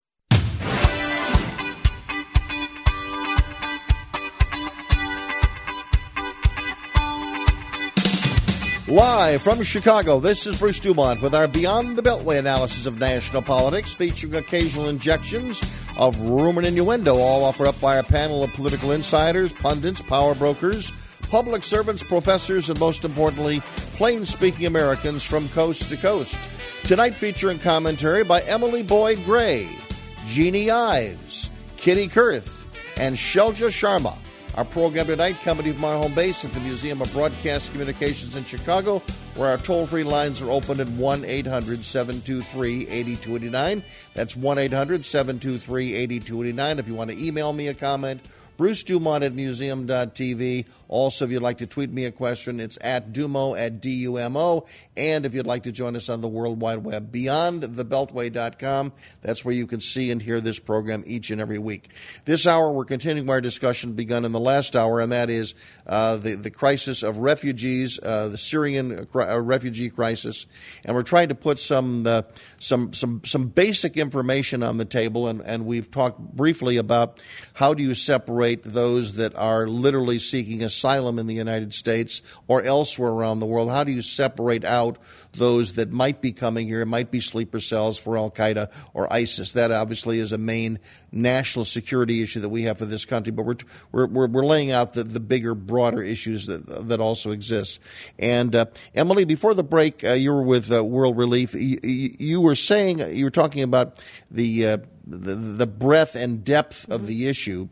Live from Chicago, this is Bruce Dumont with our Beyond the Beltway analysis of national politics, featuring occasional injections of rumor and innuendo, all offered up by our panel of political insiders, pundits, power brokers, public servants, professors, and most importantly, plain-speaking Americans from coast to coast. Tonight featuring commentary by Emily Boyd Gray, Jeannie Ives, Kitty Kurth, and Shelja Sharma. Our program tonight coming from our home base at the Museum of Broadcast Communications in Chicago, where our toll-free lines are open at one eight hundred seven two three eight two eight nine. That's one eight hundred seven two three eight two eight nine. If you want to email me a comment, Bruce Dumont at museum dot t v. Also, if you'd like to tweet me a question, it's at Dumo at D U M O. And if you'd like to join us on the World Wide Web, beyond the beltway dot com. That's where you can see and hear this program each and every week. This hour, we're continuing our discussion begun in the last hour, and that is uh, the, the crisis of refugees, uh, the Syrian uh, refugee crisis. And we're trying to put some uh, some some some basic information on the table, and, and we've talked briefly about how do you separate those that are literally seeking asylum in the United States or elsewhere around the world. How do you separate out those that might be coming here, might be sleeper cells for Al-Qaeda or ISIS? That obviously is a main national security issue that we have for this country, but we're we're we're laying out the, the bigger, broader issues that that also exist. And uh, Emily, before the break, uh, you were with uh, World Relief. You, you were saying, you were talking about the uh, the, the breadth and depth of the issue.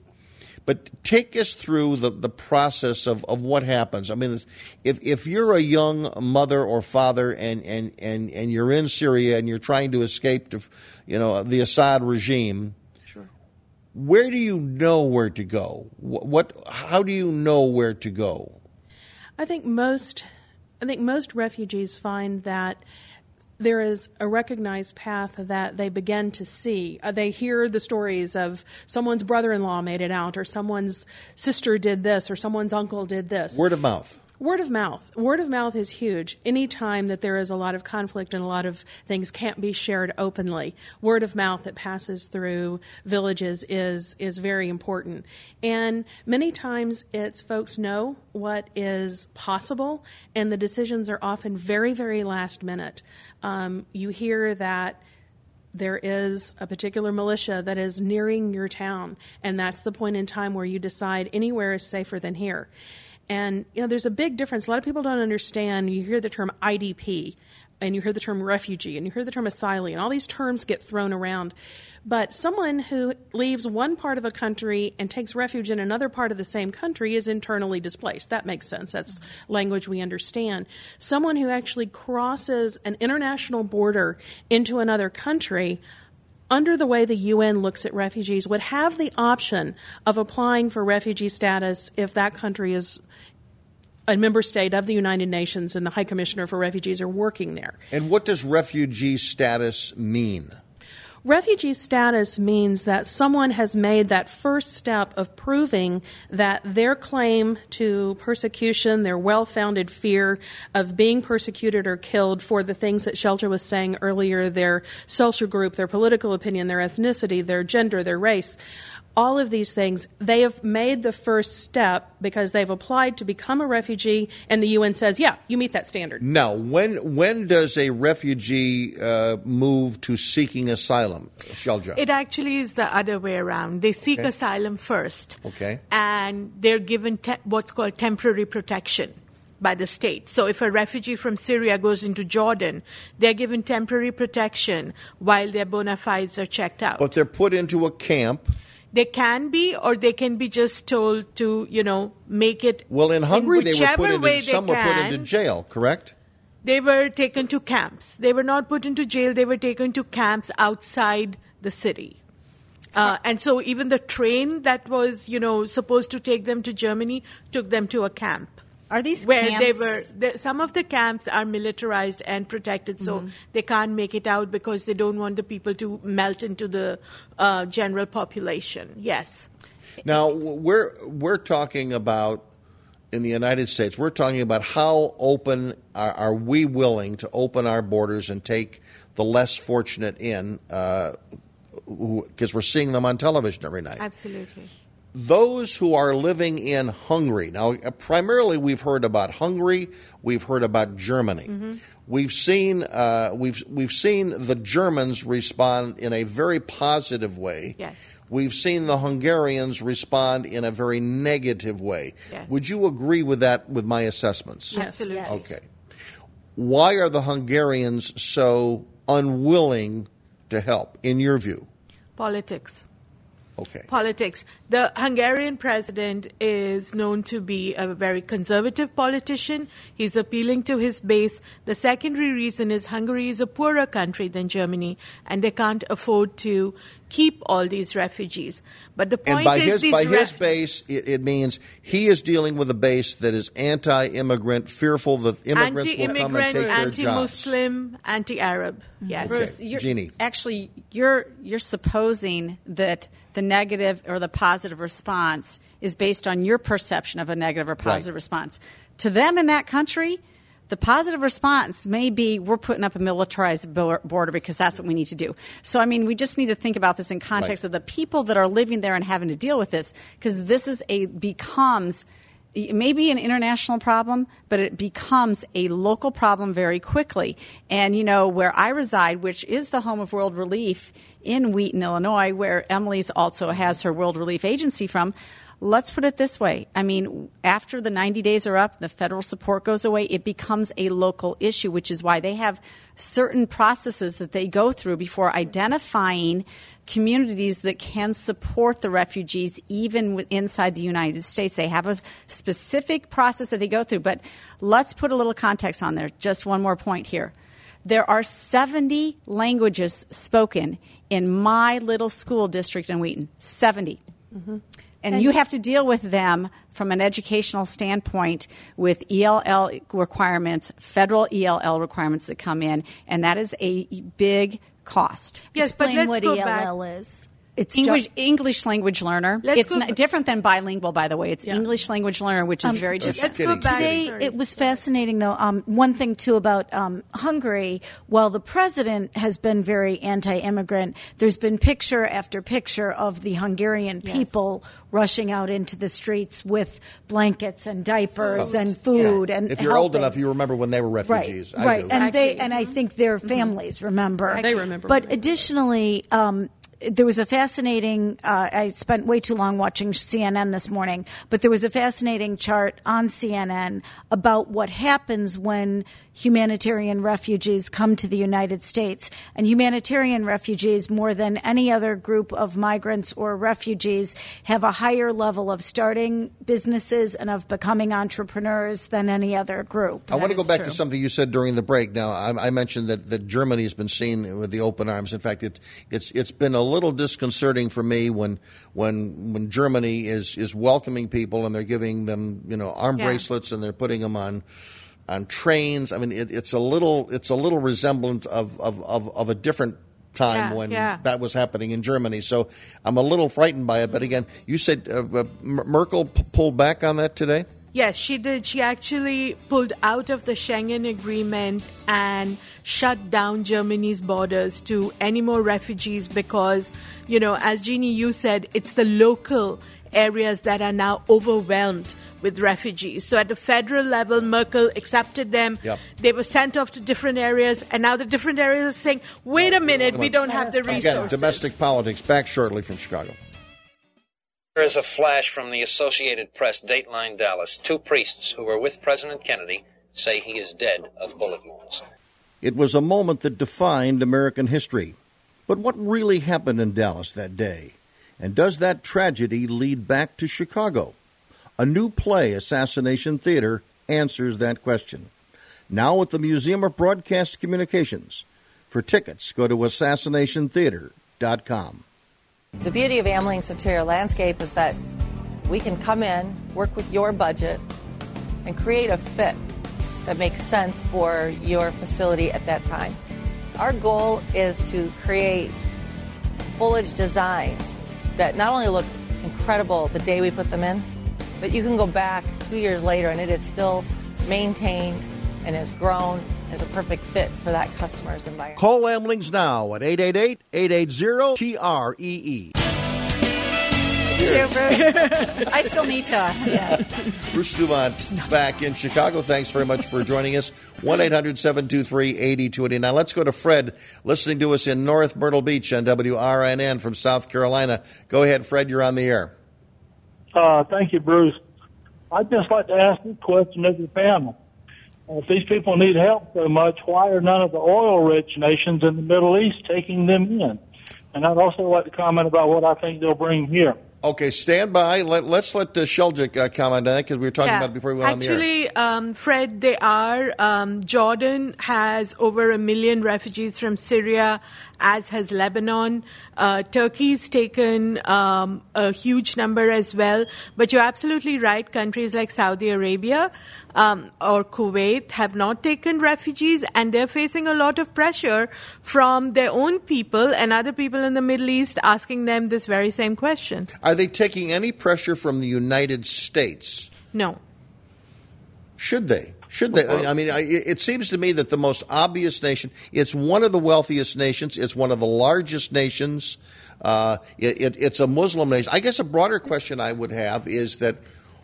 But take us through the, the process of, of what happens. I mean, if if you're a young mother or father and, and, and, and you're in Syria and you're trying to escape to, you know, the Assad regime, sure. Where do you know where to go? What, what how do you know where to go? I think most I think most refugees find that there is a recognized path that they begin to see. Uh, they hear the stories of someone's brother-in-law made it out, or someone's sister did this, or someone's uncle did this. Word of mouth. Word of mouth. Word of mouth is huge. Any time that there is a lot of conflict and a lot of things can't be shared openly, word of mouth that passes through villages is is very important. And many times it's folks know what is possible, and the decisions are often very, very last minute. Um, you hear that there is a particular militia that is nearing your town, and that's the point in time where you decide anywhere is safer than here. And, you know, there's a big difference. A lot of people don't understand. You hear the term I D P, and you hear the term refugee, and you hear the term asylee, and all these terms get thrown around. But someone who leaves one part of a country and takes refuge in another part of the same country is internally displaced. That makes sense. That's language we understand. Someone who actually crosses an international border into another country, under the way the U N looks at refugees, would have the option of applying for refugee status if that country is a member state of the United Nations and the High Commissioner for Refugees are working there. And what does refugee status mean? Refugee status means that someone has made that first step of proving that their claim to persecution, their well-founded fear of being persecuted or killed for the things that Shelja was saying earlier, their social group, their political opinion, their ethnicity, their gender, their race, all of these things, they have made the first step because they've applied to become a refugee, and the U N says, yeah, you meet that standard. Now, when when does a refugee uh, move to seeking asylum, Shelja? It actually is the other way around. They seek Okay. asylum first, Okay. and they're given te- what's called temporary protection by the state. So if a refugee from Syria goes into Jordan, they're given temporary protection while their bona fides are checked out. But they're put into a camp. They can be, or they can be just told to, you know, make it. Well, in Hungary, in they were whichever put way into, they some were put can. into jail, correct? They were taken to camps. They were not put into jail. They were taken to camps outside the city. Uh, and so even the train that was, you know, supposed to take them to Germany took them to a camp. Are these where camps? they were? The, some of the camps are militarized and protected, so Mhm. they can't make it out because they don't want the people to melt into the uh, general population. Yes. Now, we're we're talking about in the United States. We're talking about how open are, are we willing to open our borders and take the less fortunate in, because we're seeing them on television every night. Absolutely. Those who are living in Hungary, now primarily we've heard about Hungary, we've heard about Germany. Mm-hmm. We've seen uh, we've we've seen the Germans respond in a very positive way. Yes. We've seen the Hungarians respond in a very negative way. Yes. Would you agree with that, with my assessments? Yes. Absolutely. Yes. Okay. Why are the Hungarians so unwilling to help, in your view? Politics. Okay. Politics. The Hungarian president is known to be a very conservative politician. He's appealing to his base. The secondary reason is Hungary is a poorer country than Germany, and they can't afford to keep all these refugees. But the point And by is his these by ref- his base, it, it means he is dealing with a base that is anti-immigrant, fearful that immigrants will come and anti-immigrant, take their jobs. anti-Muslim, anti-Arab. Yes. Bruce, you're, Jeannie. actually, you're you're supposing that the negative or the positive response is based on your perception of a negative or positive Right. response. To them in that country, the positive response may be we're putting up a militarized bo- border because that's what we need to do. So, I mean, we just need to think about this in context Right. of the people that are living there and having to deal with this, because this is a becomes it may be an international problem, but it becomes a local problem very quickly. And, you know, where I reside, which is the home of World Relief in Wheaton, Illinois, where Emily's also has her World Relief Agency from, let's put it this way. I mean, after the ninety days are up, the federal support goes away, it becomes a local issue, which is why they have certain processes that they go through before identifying communities that can support the refugees even inside the United States. They have a specific process that they go through. But let's put a little context on there. Just one more point here. There are seventy languages spoken in my little school district in Wheaton. seventy. Mm-hmm. And, and you have to deal with them from an educational standpoint with E L L requirements, federal E L L requirements that come in, and that is a big cost. Yes, Explain but let's what go E L L back. is. It's English, English language learner. Let's it's go not, ba- different than bilingual, by the way. It's Yeah. English language learner, which is Um, very different. Let's go back. Today, Sorry. it was fascinating, though. Um, one thing, too, about um, Hungary, while the president has been very anti-immigrant, there's been picture after picture of the Hungarian Yes. people rushing out into the streets with blankets and diapers Oh. and food. Yes. and If you're old helping. enough, you remember when they were refugees. Right, I right. do. And they Exactly. and I think their families remember. They remember. But additionally, um, there was a fascinating, uh, I spent way too long watching C N N this morning, but there was a fascinating chart on C N N about what happens when humanitarian refugees come to the United States. And humanitarian refugees, more than any other group of migrants or refugees, have a higher level of starting businesses and of becoming entrepreneurs than any other group. I want to go back true. to something you said during the break. Now, I, I mentioned that, that Germany has been seen with the open arms. In fact, it, it's it's been a little disconcerting for me when when when Germany is, is welcoming people and they're giving them, you know, arm Yeah. bracelets and they're putting them on on trains. I mean, it, it's a little it's a little resemblant of of, of, of a different time Yeah, when yeah. that was happening in Germany. So I'm a little frightened by it. But again, you said uh, uh, Merkel p- pulled back on that today? Yes, she did. She actually pulled out of the Schengen Agreement and shut down Germany's borders to any more refugees because, you know, as Jeannie, you said, it's the local areas that are now overwhelmed with refugees. So at the federal level, Merkel accepted them. Yep. They were sent off to different areas, and now the different areas are saying, wait a minute, we don't have the resources. Again, domestic politics. Back shortly from Chicago. There is a flash from the Associated Press, Dateline Dallas. Two priests who were with President Kennedy say he is dead of bullet wounds. It was a moment that defined American history. But what really happened in Dallas that day? And does that tragedy lead back to Chicago? A new play, Assassination Theater, answers that question. Now at the Museum of Broadcast Communications. For tickets, go to assassination theater dot com. The beauty of Amling's interior landscape is that we can come in, work with your budget, and create a fit that makes sense for your facility at that time. Our goal is to create foliage designs that not only look incredible the day we put them in, but you can go back two years later and it is still maintained and has grown and is a perfect fit for that customer's environment. Call Amlings now at eight eight eight, eight eight zero, T R E E. Too, Bruce. I still need to. Yeah. Bruce Dumont back in Chicago. Thanks very much for joining us. one eight hundred, seven two three, eight two eight nine. Let's go to Fred, listening to us in North Myrtle Beach on W R N N from South Carolina. Go ahead, Fred. You're on the air. Uh, thank you, Bruce. I'd just like to ask a question of the panel. Uh, if these people need help so much, why are none of the oil-rich nations in the Middle East taking them in? And I'd also like to comment about what I think they'll bring here. Okay, stand by. Let, let's let uh, Sheljik uh, comment on that because we were talking Yeah. about it before we went Actually, on the air. um, Fred, they are. Um, Jordan has over a million refugees from Syria, as has Lebanon. Uh, Turkey's taken um, a huge number as well. But you're absolutely right. Countries like Saudi Arabia um, or Kuwait have not taken refugees, and they're facing a lot of pressure from their own people and other people in the Middle East asking them this very same question. Are they taking any pressure from the United States? No. Should they? Should they? I mean, I- it seems to me that the most obvious nation, it's one of the wealthiest nations, it's one of the largest nations, uh, it, it, it's a Muslim nation. I guess a broader question I would have is that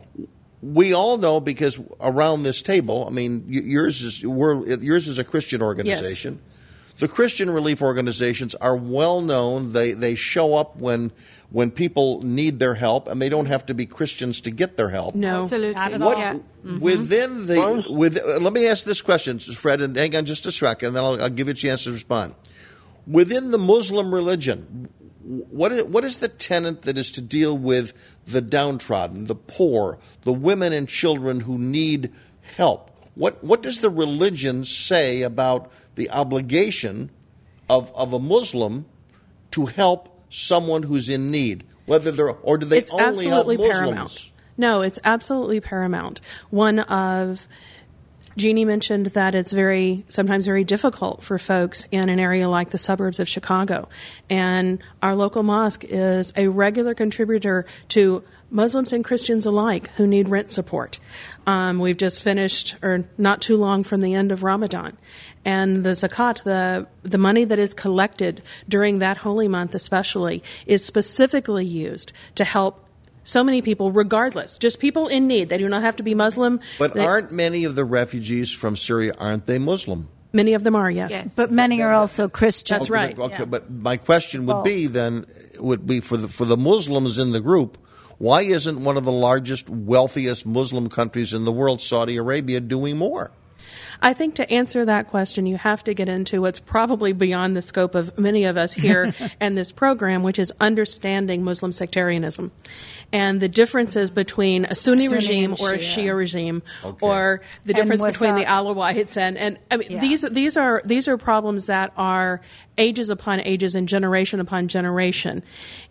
we all know, because around this table, I mean, y- yours is we're, yours is a Christian organization. The Christian relief organizations are well known. They they show up when when people need their help, and they don't have to be Christians to get their help. No, absolutely. Not at What- all. yeah. Mhm. Within the with, uh, let me ask this question, Fred, and hang on just a second, and then I'll, I'll give you a chance to respond. Within the Muslim religion, what is, what is the tenet that is to deal with the downtrodden, the poor, the women and children who need help? What what does the religion say about the obligation of of a Muslim to help someone who's in need? Whether they're or do they It's only help absolutely Muslims? paramount. No, it's absolutely paramount. One of Jeannie mentioned that it's very sometimes very difficult for folks in an area like the suburbs of Chicago, and our local mosque is a regular contributor to Muslims and Christians alike who need rent support. Um, we've just finished, or not too long from the end of Ramadan, and the zakat, the the money that is collected during that holy month especially, is specifically used to help so many people, regardless, just people in need. They do not have to be Muslim. But They- aren't many of the refugees from Syria, aren't they Muslim? Many of them are, yes. Yes. But many are also Christian. That's Okay, right. Okay, yeah. but my question would Well- be then would be for the for the Muslims in the group, why isn't one of the largest, wealthiest Muslim countries in the world, Saudi Arabia, doing more? I think to answer that question, you have to get into what's probably beyond the scope of many of us here and this program, which is understanding Muslim sectarianism and the differences between a Sunni, Sunni regime and or a Shia. Shia regime, Okay. or the And difference what's between the up? Alawites and and I mean Yeah. these these are these are problems that are ages upon ages and generation upon generation,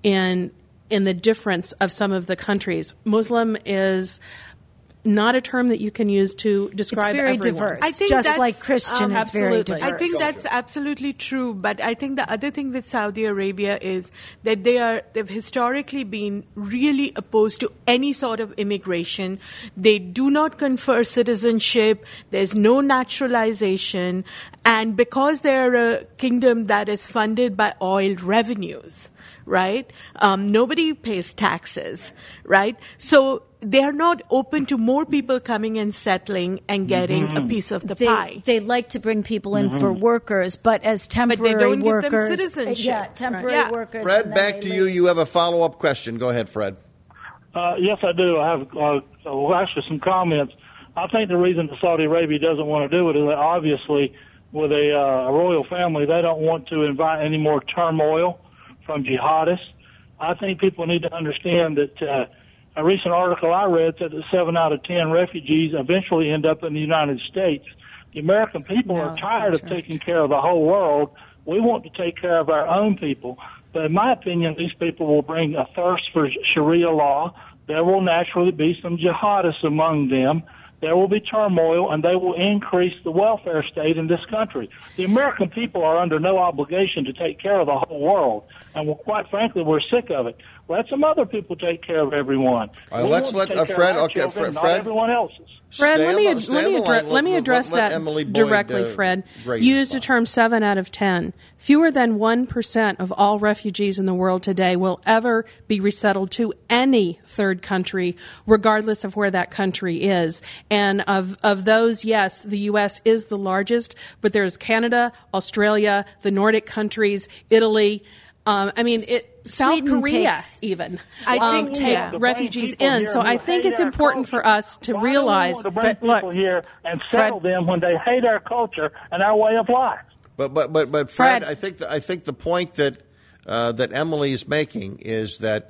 in in the difference of some of the countries. Muslim is not a term that you can use to describe very everyone. diverse. I think Just that's, like Christian um, is very absolutely. diverse. I think that's absolutely true. But I think the other thing with Saudi Arabia is that they are they've historically been really opposed to any sort of immigration. They do not confer citizenship. There's no naturalization, and because they're a kingdom that is funded by oil revenues, right? Um, nobody pays taxes, right? So they're not open to more people coming and settling and getting Mm-hmm. a piece of the they, pie. they like to bring people in Mm-hmm. for workers, but as temporary But they don't give workers, them citizenship. yeah, temporary Right. Yeah. workers. Fred, and then back they to you. leave. You have a follow-up question. Go ahead, Fred. Uh, yes, I do. I have uh, well, actually some comments. I think the reason Saudi Arabia doesn't want to do it is that obviously with a, uh, a royal family, they don't want to invite any more turmoil from jihadists. I think people need to understand that uh, a recent article I read said that seven out of ten refugees eventually end up in the United States. The American people No, are that's tired not of true. taking care of the whole world. We want to take care of our own people. But in my opinion, these people will bring a thirst for Sharia law. There will naturally be some jihadists among them. There will be turmoil, and they will increase the welfare state in this country. The American people are under no obligation to take care of the whole world, and well, quite frankly, we're sick of it. Let some other people take care of everyone. All right, We let's want to let, take uh, care Fred- of our okay, children, Fred- not Fred- everyone else's. Fred, Stay let on me, the- stay let on me, the address, line. let me Let- address let that Emily Boyd, directly, uh, Fred. Grady You used the respond. term seven out of ten. Fewer than one percent of all refugees in the world today will ever be resettled to any third country, regardless of where that country is. And of, of those, yes, the U S is the largest, but there's Canada, Australia, the Nordic countries, Italy. Um, I mean, it, South Sweden Korea takes- even I um, think, take yeah. refugees People in. here So who I think hate it's our important for culture. us to Why do we realize want to bring that, people look, here and settle Fred- them when they hate our culture and our way of life. But but but but Fred, Fred. I think the, I think the point that uh, that Emily is making is that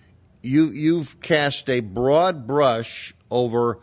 you you've cast a broad brush over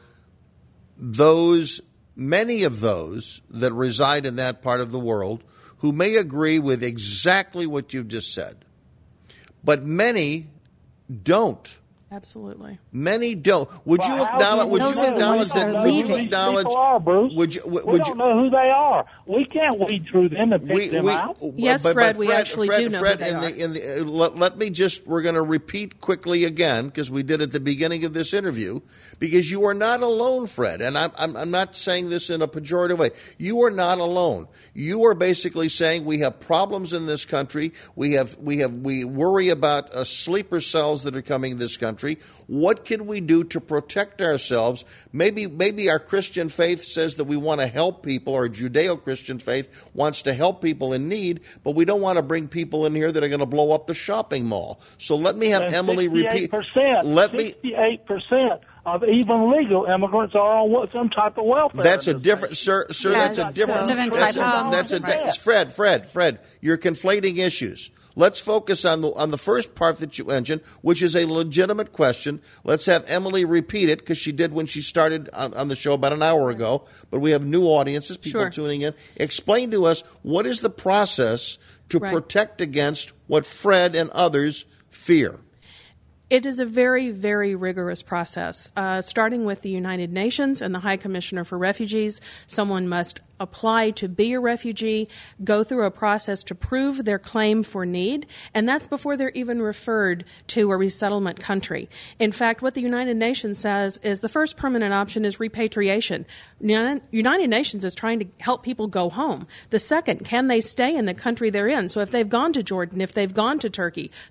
those many of those that reside in that part of the world who may agree with exactly what you've just said, but many don't. Absolutely. Many don't. Would Well, you how acknowledge? do Would we you Those are the acknowledge ones that that? are Would you leaving. acknowledge? People are, Bruce. Would you? Would, we would don't you? know who they are. We can't weed through them and pick We, them we, out. Yes, Fred, we actually Fred, do know who Fred, they in are. the, in the, uh, let, let me just, we're going to repeat quickly again, because we did at the beginning of this interview, because you are not alone, Fred, and I'm, I'm, I'm not saying this in a pejorative way. You are not alone. You are basically saying we have problems in this country. We have, we have, we worry about uh, sleeper cells that are coming in this country. What can we do to protect ourselves? Maybe, maybe our Christian faith says that we want to help people, or Judeo-Christian faith wants to help people in need, but we don't want to bring people in here that are going to blow up the shopping mall. So let me have And Emily repeat. sixty-eight percent, Let me. sixty-eight percent of even legal immigrants are on what- some type of welfare. That's a in this different, sir. Sir, Yes, that's a different. so- It's an that's a, entitlement. that's a, Um, that's Fred. Fred. Fred. You're conflating issues. Let's focus on the on the first part that you mentioned, which is a legitimate question. Let's have Emily repeat it, because she did when she started on, on the show about an hour ago. But we have new audiences, people Sure. tuning in. Explain to us, what is the process to Right. protect against what Fred and others fear? It is a very, very rigorous process, uh, starting with the United Nations and the High Commissioner for Refugees. Someone must apply to be a refugee, go through a process to prove their claim for need, and that's before they're even referred to a resettlement country. In fact, what the United Nations says is the first permanent option is repatriation. Uni- United Nations is trying to help people go home. The second, can they stay in the country they're in? So if they've gone to Jordan, if they've gone to Turkey, the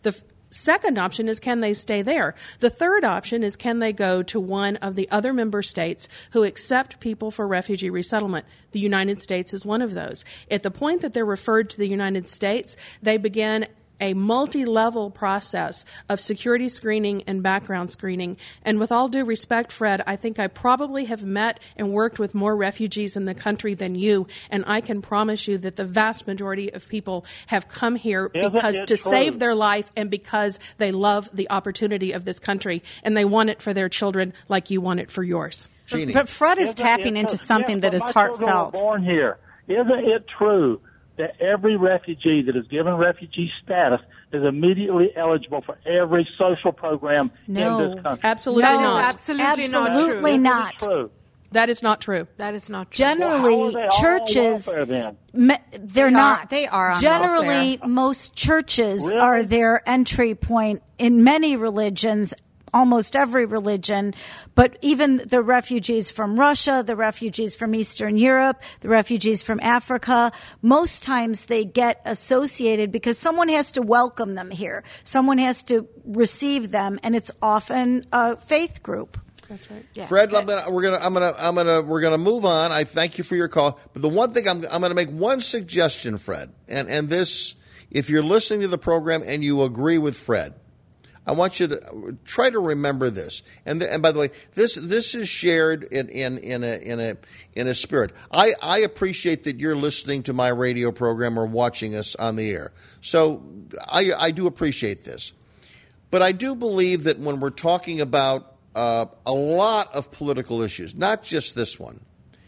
second option is, can they stay there? The third option is, can they go to one of the other member states who accept people for refugee resettlement? The United States is one of those. At the point that they're referred to the United States, they begin a multi-level process of security screening and background screening. And with all due respect, Fred, I think I probably have met and worked with more refugees in the country than you, and I can promise you that the vast majority of people have come here Isn't because it to true? save their life and because they love the opportunity of this country, and they want it for their children like you want it for yours. But, but Fred is Isn't tapping it into true? something Yes, that but is my children were heartfelt. born here. Isn't it true that every refugee that is given refugee status is immediately eligible for every social program No. in this country? Absolutely No, not. absolutely not Absolutely Isn't it not. true? That is not true. That is not true. Generally, Well, how are they all on churches, welfare then? me, they're They not. are- they are on Generally, welfare. most churches Really? are their entry point in many religions, almost every religion. But even the refugees from Russia, the refugees from Eastern Europe, the refugees from Africa, most times they get associated because someone has to welcome them here. Someone has to receive them, and it's often a faith group. That's right. Yeah. Fred, I'm gonna, we're gonna, I'm gonna, I'm gonna, we're gonna move on. I thank you for your call, but the one thing I'm, I'm gonna make one suggestion, Fred, and and this, if you're listening to the program and you agree with Fred, I want you to try to remember this. And the, and by the way, this this is shared in in in a in a in a spirit. I I appreciate that you're listening to my radio program or watching us on the air. So I I do appreciate this, but I do believe that when we're talking about Uh, a lot of political issues, not just this one,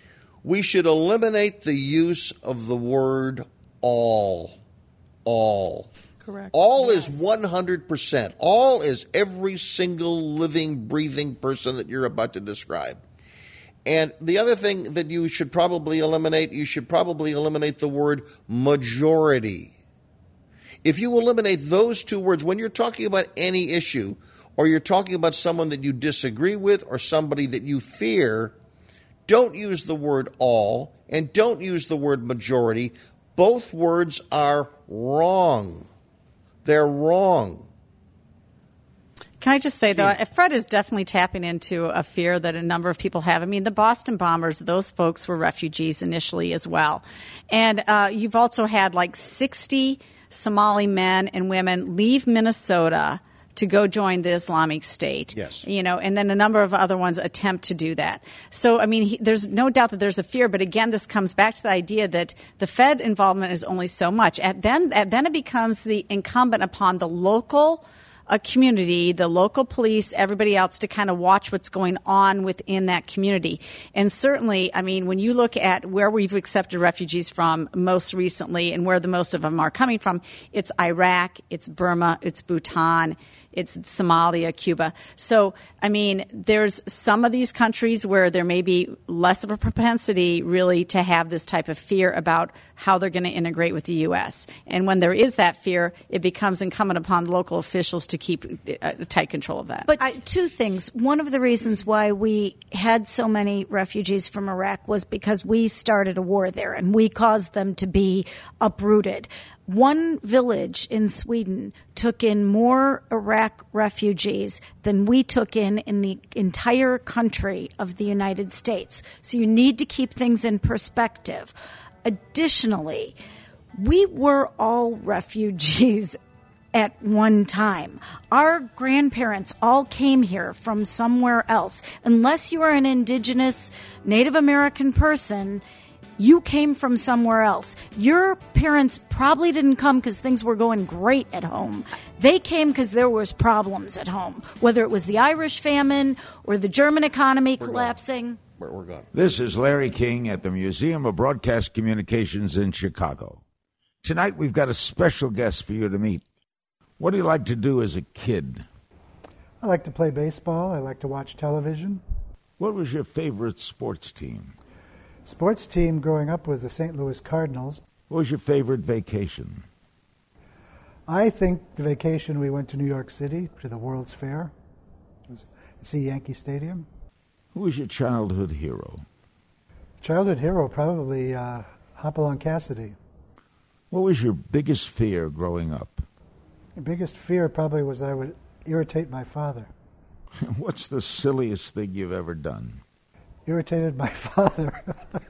we should eliminate the use of the word all. All. Correct. All Yes. is one hundred percent. All is every single living, breathing person that you're about to describe. And the other thing that you should probably eliminate, you should probably eliminate the word majority. If you eliminate those two words, when you're talking about any issue, or you're talking about someone that you disagree with or somebody that you fear, don't use the word all and don't use the word majority. Both words are wrong. They're wrong. Can I just say, though, Fred is definitely tapping into a fear that a number of people have. I mean, the Boston bombers, those folks were refugees initially as well. And uh, you've also had like sixty Somali men and women leave Minnesota to go join the Islamic State. Yes. You know, and then a number of other ones attempt to do that. So, I mean, he, there's no doubt that there's a fear, but again, this comes back to the idea that the Fed involvement is only so much. At then, at then it becomes the incumbent upon the local a community, the local police, everybody else to kind of watch what's going on within that community. And certainly, I mean, when you look at where we've accepted refugees from most recently and where the most of them are coming from, it's Iraq, it's Burma, it's Bhutan, it's Somalia, Cuba. So, I mean, there's some of these countries where there may be less of a propensity really to have this type of fear about how they're going to integrate with the U S. And when there is that fear, it becomes incumbent upon local officials to keep a tight control of that. But I, two things. One of the reasons why we had so many refugees from Iraq was because we started a war there and we caused them to be uprooted. One village in Sweden took in more Iraq refugees than we took in in the entire country of the United States. So you need to keep things in perspective. Additionally, we were all refugees at one time. Our grandparents all came here from somewhere else. Unless you are an indigenous Native American person, you came from somewhere else. Your parents probably didn't come because things were going great at home. They came because there was problems at home, whether it was the Irish famine or the German economy We're collapsing. We're, we're gone. This is Larry King at the Museum of Broadcast Communications in Chicago. Tonight we've got a special guest for you to meet. What do you like to do as a kid? I like to play baseball. I like to watch television. What was your favorite sports team? Sports team growing up was the Saint Louis Cardinals. What was your favorite vacation? I think the vacation we went to New York City to the World's Fair. It was to see Yankee Stadium. Who was your childhood hero? Childhood hero, probably uh, Hopalong Cassidy. What was your biggest fear growing up? The biggest fear probably was that I would irritate my father. What's the silliest thing you've ever done? Irritated my father.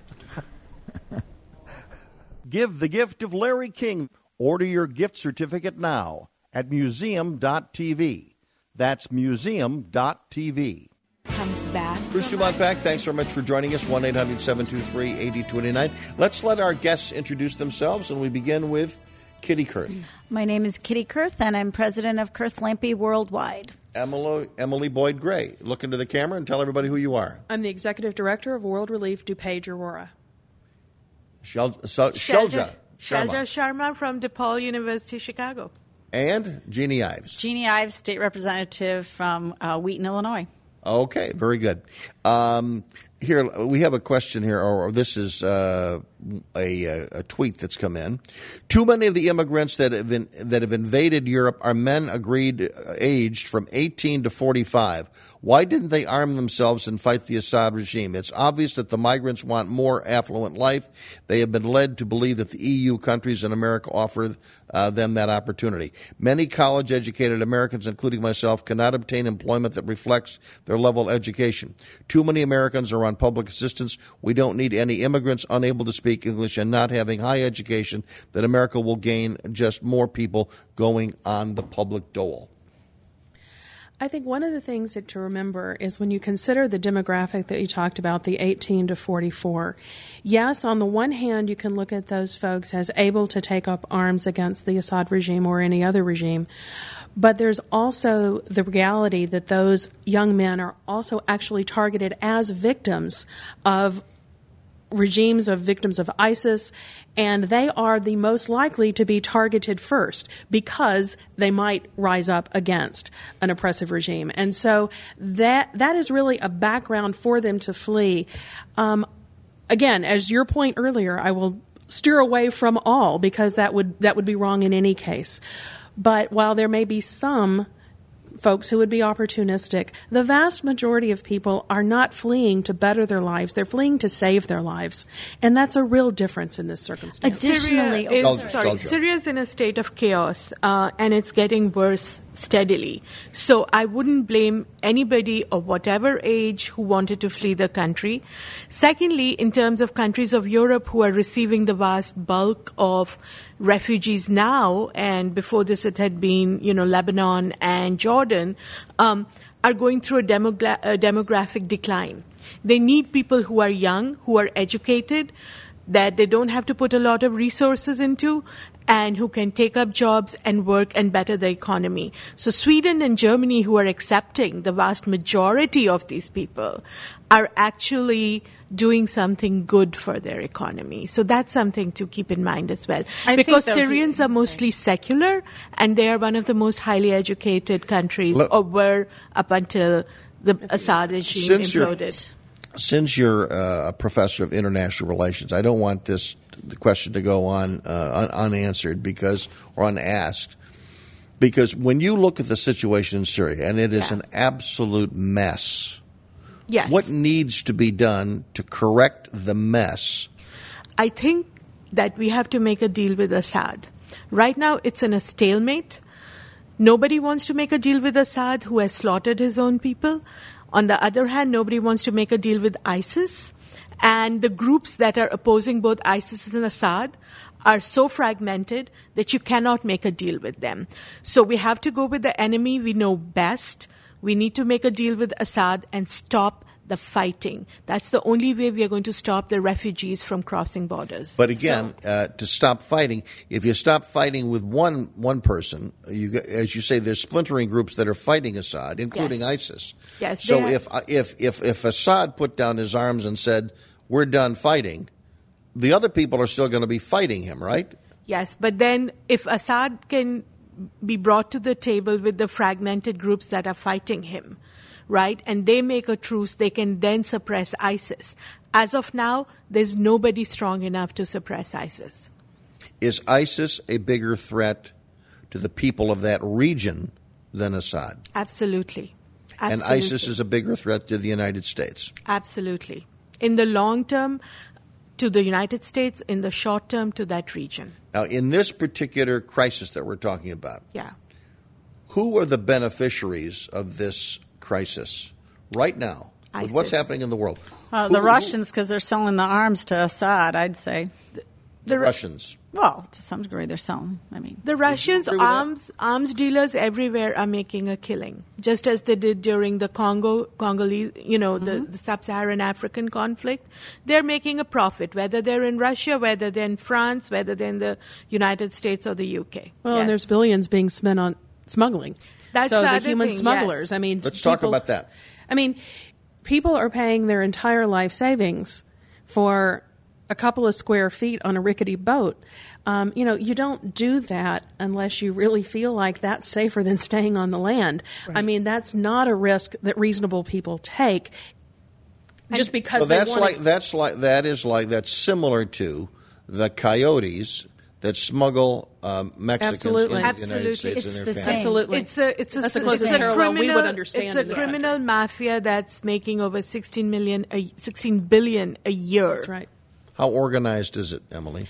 Give the gift of Larry King. Order your gift certificate now at museum dot t v. That's museum dot t v. Comes back. Bruce Dumont back. Thanks very much for joining us. one eight hundred seven two three eight zero two nine. Let's let our guests introduce themselves, and we begin with Kitty Kurth. My name is Kitty Kurth, and I'm president of Kurth Lampe Worldwide. Emily, Emily Boyd Gray. Look into the camera and tell everybody who you are. I'm the executive director of World Relief DuPage Aurora. Shel- so, Shelja. Shelja Sharma. Sharma from DePaul University, Chicago. And Jeannie Ives. Jeannie Ives, state representative from uh, Wheaton, Illinois. Okay, very good. Um, here, we have a question here, or this is uh, a, a tweet that's come in. Too many of the immigrants that have, in, that have invaded Europe are men agreed aged from eighteen to forty-five. Why didn't they arm themselves and fight the Assad regime? It's obvious that the migrants want more affluent life. They have been led to believe that the E U countries and America offer uh, them that opportunity. Many college-educated Americans, including myself, cannot obtain employment that reflects their level of education. Too many Americans are on public assistance. We don't need any immigrants unable to speak English and not having high education. That America will gain just more people going on the public dole. I think one of the things that to remember is when you consider the demographic that you talked about, the eighteen to forty-four. Yes, on the one hand, you can look at those folks as able to take up arms against the Assad regime or any other regime. But there's also the reality that those young men are also actually targeted as victims of regimes, of victims of ISIS, and they are the most likely to be targeted first because they might rise up against an oppressive regime. And so that that is really a background for them to flee. Um, again, as your point earlier, I will steer away from all because that would that would be wrong in any case. But while there may be some folks who would be opportunistic, the vast majority of people are not fleeing to better their lives. They're fleeing to save their lives. And that's a real difference in this circumstance. Additionally, Syria is, sorry, Syria is in a state of chaos, uh, and it's getting worse steadily. So I wouldn't blame anybody of whatever age who wanted to flee the country. Secondly, in terms of countries of Europe who are receiving the vast bulk of refugees now, and before this it had been, you know, Lebanon and Jordan, um, are going through a, demogra- a demographic decline. They need people who are young, who are educated, that they don't have to put a lot of resources into, and who can take up jobs and work and better the economy. So Sweden and Germany, who are accepting the vast majority of these people, are actually doing something good for their economy. So that's something to keep in mind as well. I because think Syrians are mostly secular, and they are one of the most highly educated countries, Look, or were up until the Assad regime since imploded. You're, since you're uh, a professor of international relations, I don't want this the question to go on uh, un- unanswered because or unasked. Because when you look at the situation in Syria, and it is Yeah. an absolute mess. Yes. What needs to be done to correct the mess? I think that we have to make a deal with Assad. Right now, it's in a stalemate. Nobody wants to make a deal with Assad, who has slaughtered his own people. On the other hand, nobody wants to make a deal with ISIS. And the groups that are opposing both ISIS and Assad are so fragmented that you cannot make a deal with them. So we have to go with the enemy we know best. We need to make a deal with Assad and stop the fighting. That's the only way we are going to stop the refugees from crossing borders. But again, so, uh, to stop fighting, if you stop fighting with one one person, you, as you say, there's splintering groups that are fighting Assad, including yes. ISIS. Yes. So have, if if if if Assad put down his arms and said, "We're done fighting," the other people are still going to be fighting him, right? Yes, but then if Assad can be brought to the table with the fragmented groups that are fighting him, right, and they make a truce, they can then suppress ISIS. As of now, there's nobody strong enough to suppress ISIS. Is ISIS a bigger threat to the people of that region than Assad? Absolutely. Absolutely. And ISIS is a bigger threat to the United States? Absolutely. In the long term, to the United States, in the short term, to that region. Now, in this particular crisis that we're talking about, yeah. Who are the beneficiaries of this crisis right now with ISIS. what's happening in the world? Uh, Who- the Russians, because they're selling the arms to Assad, I'd say. The, the Russians. Well, to some degree, they're selling. I mean, The Russians, agree with that? arms arms dealers everywhere are making a killing, just as they did during the Congo, Congolese, you know, the, the sub-Saharan African conflict. They're making a profit, whether they're in Russia, whether they're in France, whether they're in the United States or the U K. Well, Yes. and there's billions being spent on smuggling. That's so the the other human thing, smugglers. yes. I mean, Let's talk people- about that. I mean, people are paying their entire life savings for a couple of square feet on a rickety boat. Um, you know, you don't do that unless you really feel like that's safer than staying on the land. I mean, that's not a risk that reasonable people take just because So they that's want like to. that's like that is like that's similar to the coyotes that smuggle um, Mexicans Absolutely. into the United Absolutely. States It's and the their same. families. Absolutely. It's a it's a, That's the it's closest a parallel we would criminal- understand It's a in this criminal mafia that's making over sixteen million, a, sixteen billion a year. That's right. How organized is it, Emily?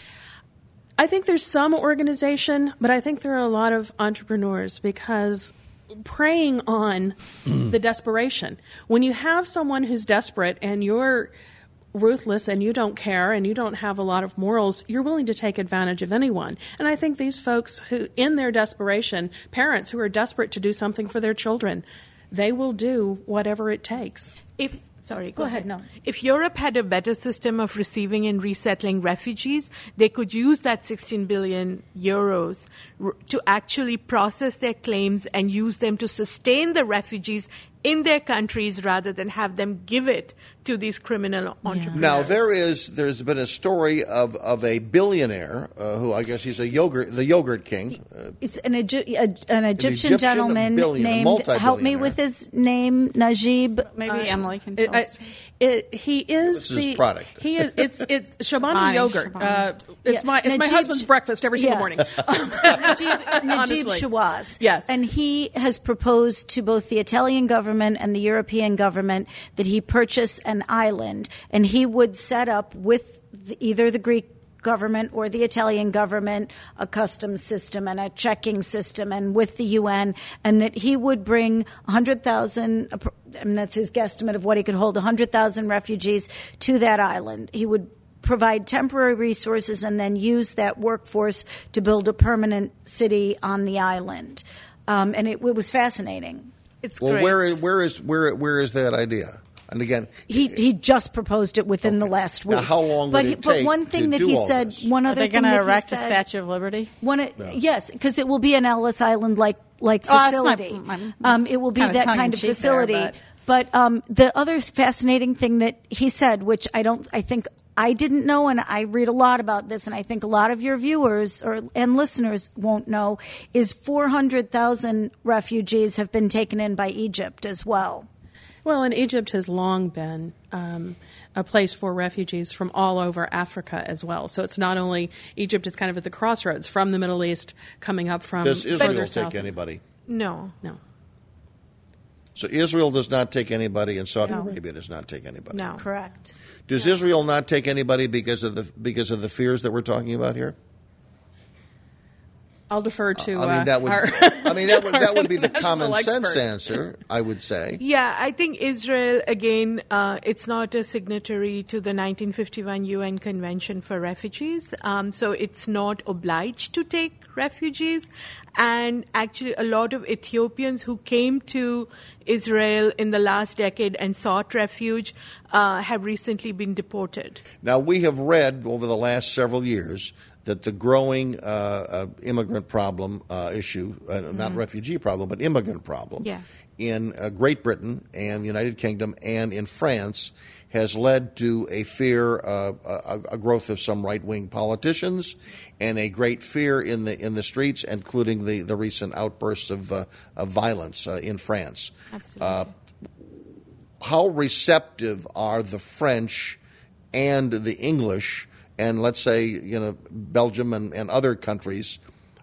I think there's some organization, but I think there are a lot of entrepreneurs because preying on the desperation. When you have someone who's desperate and you're ruthless and you don't care and you don't have a lot of morals, you're willing to take advantage of anyone. And I think these folks who, in their desperation, parents who are desperate to do something for their children, they will do whatever it takes. If Sorry, Go ahead, no. If Europe had a better system of receiving and resettling refugees, they could use that sixteen billion euros r- to actually process their claims and use them to sustain the refugees in their countries rather than have them give it to these criminal entrepreneurs. Now there is there's been a story of, of a billionaire uh, who I guess he's a yogurt the yogurt king. Uh, It's an, Egy- a, an Egyptian Egyptian gentleman billion- named, multi-billionaire. help me with his name, Najib. maybe uh, Emily can It, tell I, us. it, he is This is his the product. He is. It's it's Shabani Fine, yogurt. Shabani. Uh, it's Yeah, my it's my Najib husband's Sh- breakfast every single yeah. morning. Najib, Najib Honestly. Shawaz. Yes. And he has proposed to both the Italian government and the European government that he purchase an island, and he would set up with the, either the Greek government or the Italian government a customs system and a checking system, and with the U N, and that he would bring one hundred thousand, I mean, that's his guesstimate of what he could hold, one hundred thousand refugees to that island. He would provide temporary resources and then use that workforce to build a permanent city on the island. Um, and it, it was fascinating. It's well, great. where is where is where where is that idea? And again, He he just proposed it within the last week. Now, how long would but, it he- take But one thing to that do he all said, this? one Are other they thing going to that erect he a said, Statue of Liberty? One, yes, because it will be an Ellis Island like like Oh, that's my- facility. my- um, it will be kinda that kind of tongue-in-cheek there, facility. but- But um, the other fascinating thing that he said, which I don't, I think I didn't know, and I read a lot about this, and I think a lot of your viewers or and listeners won't know, is four hundred thousand refugees have been taken in by Egypt as well. Well, and Egypt has long been um, a place for refugees from all over Africa as well. So it's not only Egypt is kind of at the crossroads from the Middle East coming up from Does Israel further take south. anybody? No. No. So Israel does not take anybody, and Saudi No. Arabia does not take anybody. No. Correct. Does Israel not take anybody because of the because of the fears that we're talking about here? I'll defer to. I mean, that would. uh, our, I mean, that would that would be the international common sense expert. answer, I would say. Yeah, I think Israel, again, uh, it's not a signatory to the nineteen fifty-one U N Convention for Refugees, um, so it's not obliged to take refugees. And actually, a lot of Ethiopians who came to Israel in the last decade and sought refuge uh, have recently been deported. Now, we have read over the last several years that the growing uh, uh, immigrant problem uh, issue, uh, not refugee problem, but immigrant problem, Yeah. in uh, Great Britain and the United Kingdom and in France has led to a fear, uh, a, a growth of some right-wing politicians, and a great fear in the in the streets, including the, the recent outbursts of, uh, of violence uh, in France. Absolutely. Uh, how receptive are the French and the English, and let's say, you know, Belgium and, and other countries,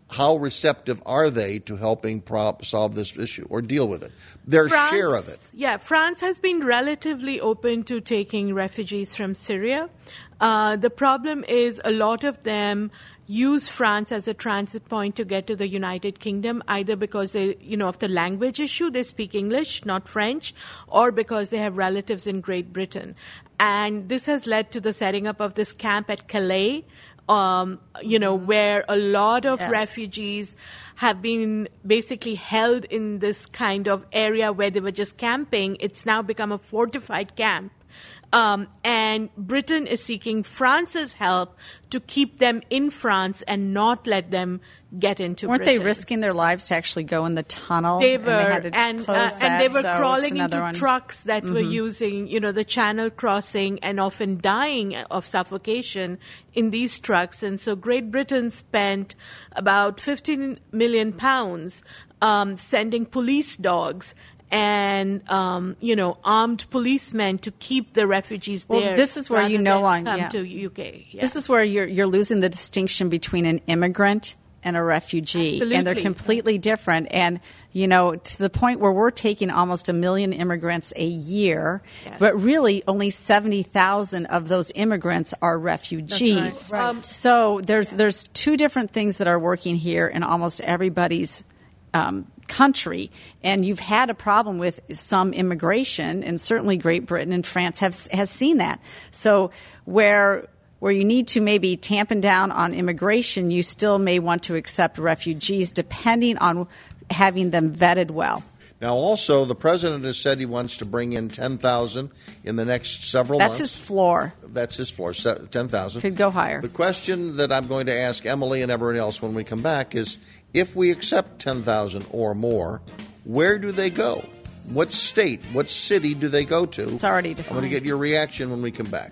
how receptive are they to helping prop solve this issue or deal with it? Their France, share of it. Yeah, France has been relatively open to taking refugees from Syria. Uh, the problem is a lot of them use France as a transit point to get to the United Kingdom, either because they, you know, of the language issue, they speak English, not French, or because they have relatives in Great Britain. And this has led to the setting up of this camp at Calais, um, you know, where a lot of Yes. refugees have been basically held in this kind of area where they were just camping. It's now become a fortified camp. Um, and Britain is seeking France's help to keep them in France and not let them get into Weren't Britain. they risking their lives to actually go in the tunnel? They and were, they had to and, close uh, that, and they were so it's crawling another into one. trucks that were Mhm. using, you know, the channel crossing and often dying of suffocation in these trucks. And so Great Britain spent about fifteen million pounds um, sending police dogs and, um, you know, armed policemen to keep the refugees Well, there. this is where you rather no than longer come yeah. to U K. Yeah. This is where you're you're losing the distinction between an immigrant and a refugee, and they're Absolutely. completely different. And you know, to the point where we're taking almost a million immigrants a year, Yes. but really only seventy thousand of those immigrants are refugees. Right. Um, So there's there's two different things that are working here in almost everybody's um, country, and you've had a problem with some immigration, and certainly Great Britain and France have has seen that. So where where you need to maybe tampen down on immigration, you still may want to accept refugees, depending on having them vetted well. Now, also, the president has said he wants to bring in ten thousand in the next several That's months. his floor. That's his floor, se- ten thousand. Could go higher. The question that I'm going to ask Emily and everyone else when we come back is, if we accept ten thousand or more, where do they go? What state, what city do they go to? It's already I'm going to defined. get your reaction when we come back.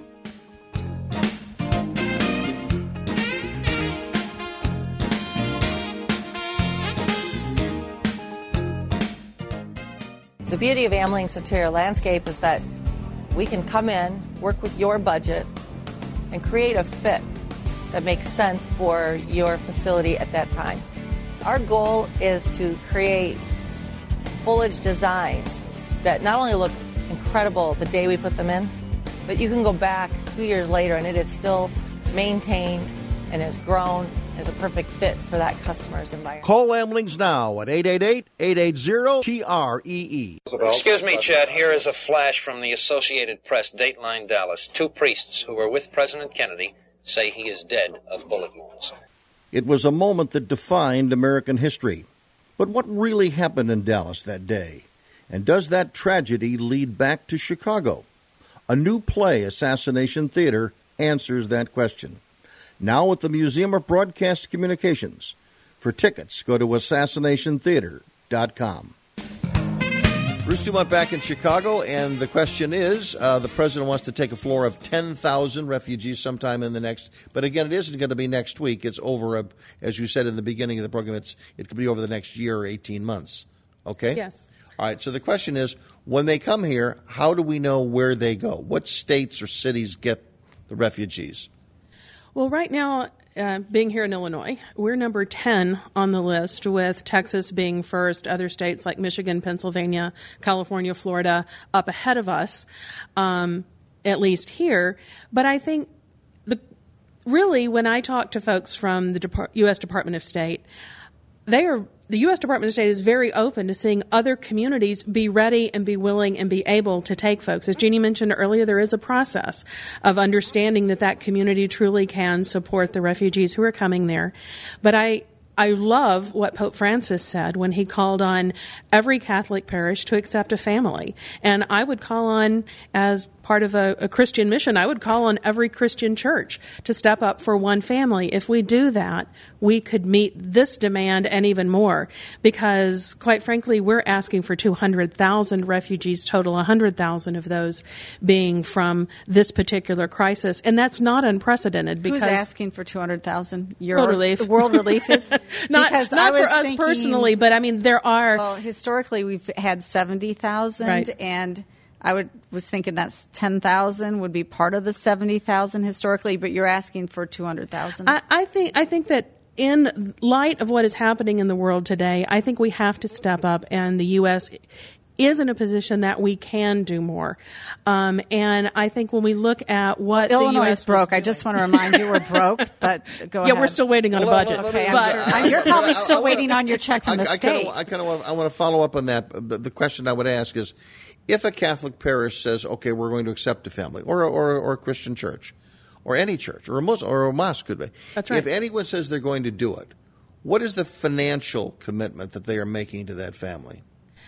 The beauty of Amling's interior landscape is that we can come in, work with your budget, and create a fit that makes sense for your facility at that time. Our goal is to create foliage designs that not only look incredible the day we put them in, but you can go back two years later and it is still maintained and has grown as a perfect fit for that customer's environment. Call Amlings now at eight eight eight, eight eight zero, T R E E. Excuse me, Chad. Here is a flash from the Associated Press, Dateline Dallas. Two priests who were with President Kennedy say he is dead of bullet wounds. It was a moment that defined American history. But what really happened in Dallas that day? And does that tragedy lead back to Chicago? A new play, Assassination Theater, answers that question. Now at the Museum of Broadcast Communications. For tickets, go to assassination theater dot com. Bruce Dumont back in Chicago, and the question is, uh, the president wants to take a floor of ten thousand refugees sometime in the next, but again, it isn't going to be next week. It's over, a, as you said in the beginning of the program, it's, it could be over the next year or eighteen months. Okay? Yes. All right, so the question is, when they come here, how do we know where they go? What states or cities get the refugees? Well, right now, uh, being here in Illinois, we're number ten on the list, with Texas being first, other states like Michigan, Pennsylvania, California, Florida up ahead of us, um, at least here. But I think the really, when I talk to folks from the Depart- U S Department of State, they are the U S Department of State is very open to seeing other communities be ready and be willing and be able to take folks. As Jeannie mentioned earlier, there is a process of understanding that that community truly can support the refugees who are coming there. But I I love what Pope Francis said when he called on every Catholic parish to accept a family. And I would call on, as part of a, a Christian mission, I would call on every Christian church to step up for one family. If we do that, we could meet this demand and even more, because quite frankly, we're asking for two hundred thousand refugees total, one hundred thousand of those being from this particular crisis. And that's not unprecedented. Because Who's asking for two hundred thousand? World Relief. The World Relief is not, because not I was for us thinking, personally, but I mean, there are. Well, historically, we've had seventy thousand, Right. and I would was thinking that's ten thousand would be part of the seventy thousand historically, but you're asking for two hundred thousand. I, I think I think that in light of what is happening in the world today, I think we have to step up, and the U S is in a position that we can do more. Um, and I think when we look at what well, the Illinois U S is broke, I just want to remind you we're broke, but go yeah, ahead. we're still waiting on Well, a budget. well, Okay, I'm but sure. You're probably still waiting on your check from I, the I state. Kinda, I kind of want, I want to follow up on that. The, the question I would ask is, if a Catholic parish says, "Okay, we're going to accept a family," or or, or a Christian church, or any church, or a Muslim, or a mosque could be. That's right. If anyone says they're going to do it, what is the financial commitment that they are making to that family?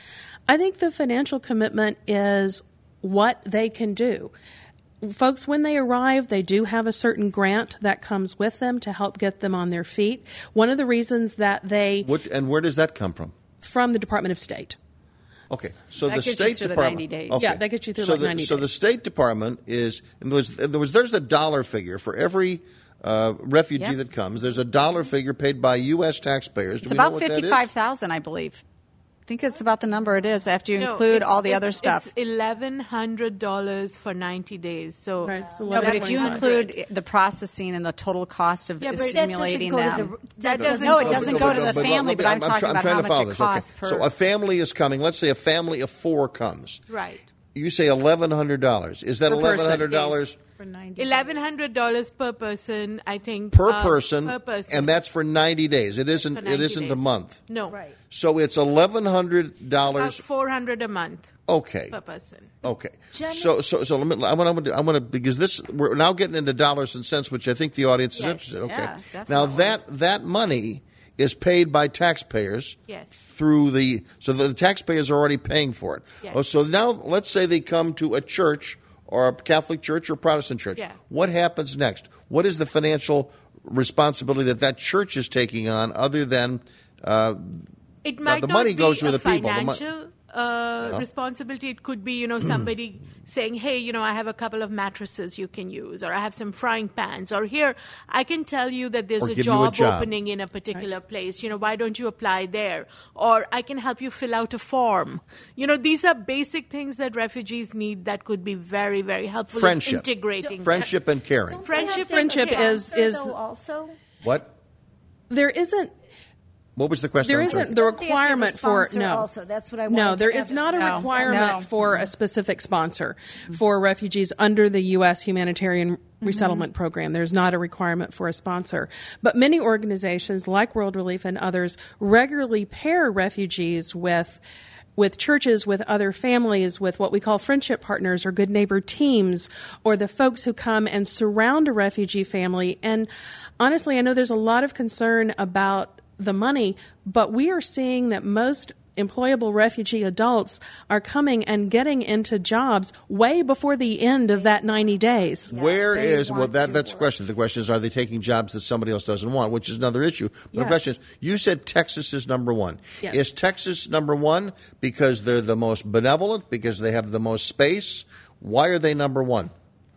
I think the financial commitment is what they can do. Folks, when they arrive, they do have a certain grant that comes with them to help get them on their feet. One of the reasons that they... What, and where does that come from? From the Department of State. Okay, so That the gets you State through the Department. ninety days. Okay. Yeah, that gets you through so like the, ninety So days. the State Department is, and there was, there was there's a dollar figure for every uh, refugee Yep. that comes. There's a dollar figure paid by U S taxpayers. Do It's we know about what that is? fifty-five thousand, I believe. I think it's about the number it is after you No, include it's- all the it's- other stuff. It's eleven hundred dollars for ninety days. So Right, so No, but if you eleven include the processing and the total cost of Yeah, but that simulating go to them, the- that doesn't no, go it to doesn't the- go to no, the but- family. But I'm, try- talking I'm about trying how to much follow it this. costs Okay. per. So a family is coming. Let's say a family of four comes. right, You say eleven hundred dollars. Is that Per person, eleven hundred dollars For ninety eleven hundred dollars per person. I think per uh, person? Per person, And that's for ninety days. It isn't. For It ninety isn't a days. month. No, Right. So it's eleven hundred about dollars. four hundred a month Okay. per person. Okay. Jenny- So, so, so let me. I want to. I want to because this we're now getting into dollars and cents, which I think the audience is Yes. interested. Okay. Yeah, now definitely. that that money is paid by taxpayers. Yes. Through the so the, the taxpayers are already paying for it. Yes. Oh, so now let's say they come to a church or a Catholic church or Protestant church. Yeah. What happens next? What is the financial responsibility that that church is taking on, other than uh, It might the not money be goes to a the people. The mo- financial uh, Yeah. responsibility. It could be, you know, somebody saying, "Hey, you know, I have a couple of mattresses you can use, or I have some frying pans, or here I can tell you that there's Or a give you a job, job." opening in a particular place. You know, why don't you apply there? Or I can help you fill out a form. You know, these are basic things that refugees need that could be very, very helpful Friendship. in integrating. friendship and caring. Friendship, Friendship and- is is Though also, What? there isn't What was the question? there I'm sorry. isn't the Don't they have to have a requirement for sponsor no. also? That's what I wanted No, to there have is not a No. requirement No. for a specific sponsor for refugees under the U S humanitarian resettlement program. There's not a requirement for a sponsor. But many organizations like World Relief and others regularly pair refugees with with churches, with other families, with what we call friendship partners or good neighbor teams, or the folks who come and surround a refugee family. And honestly, I know there's a lot of concern about the money, but we are seeing that most employable refugee adults are coming and getting into jobs way before the end of that ninety days. Where they is well want that to that's the question. The question is, are they taking jobs that somebody else doesn't want, which is another issue. But the Yes. question is, you said Texas is number one. Yes. Is Texas number one because they're the most benevolent, because they have the most space? Why are they number one?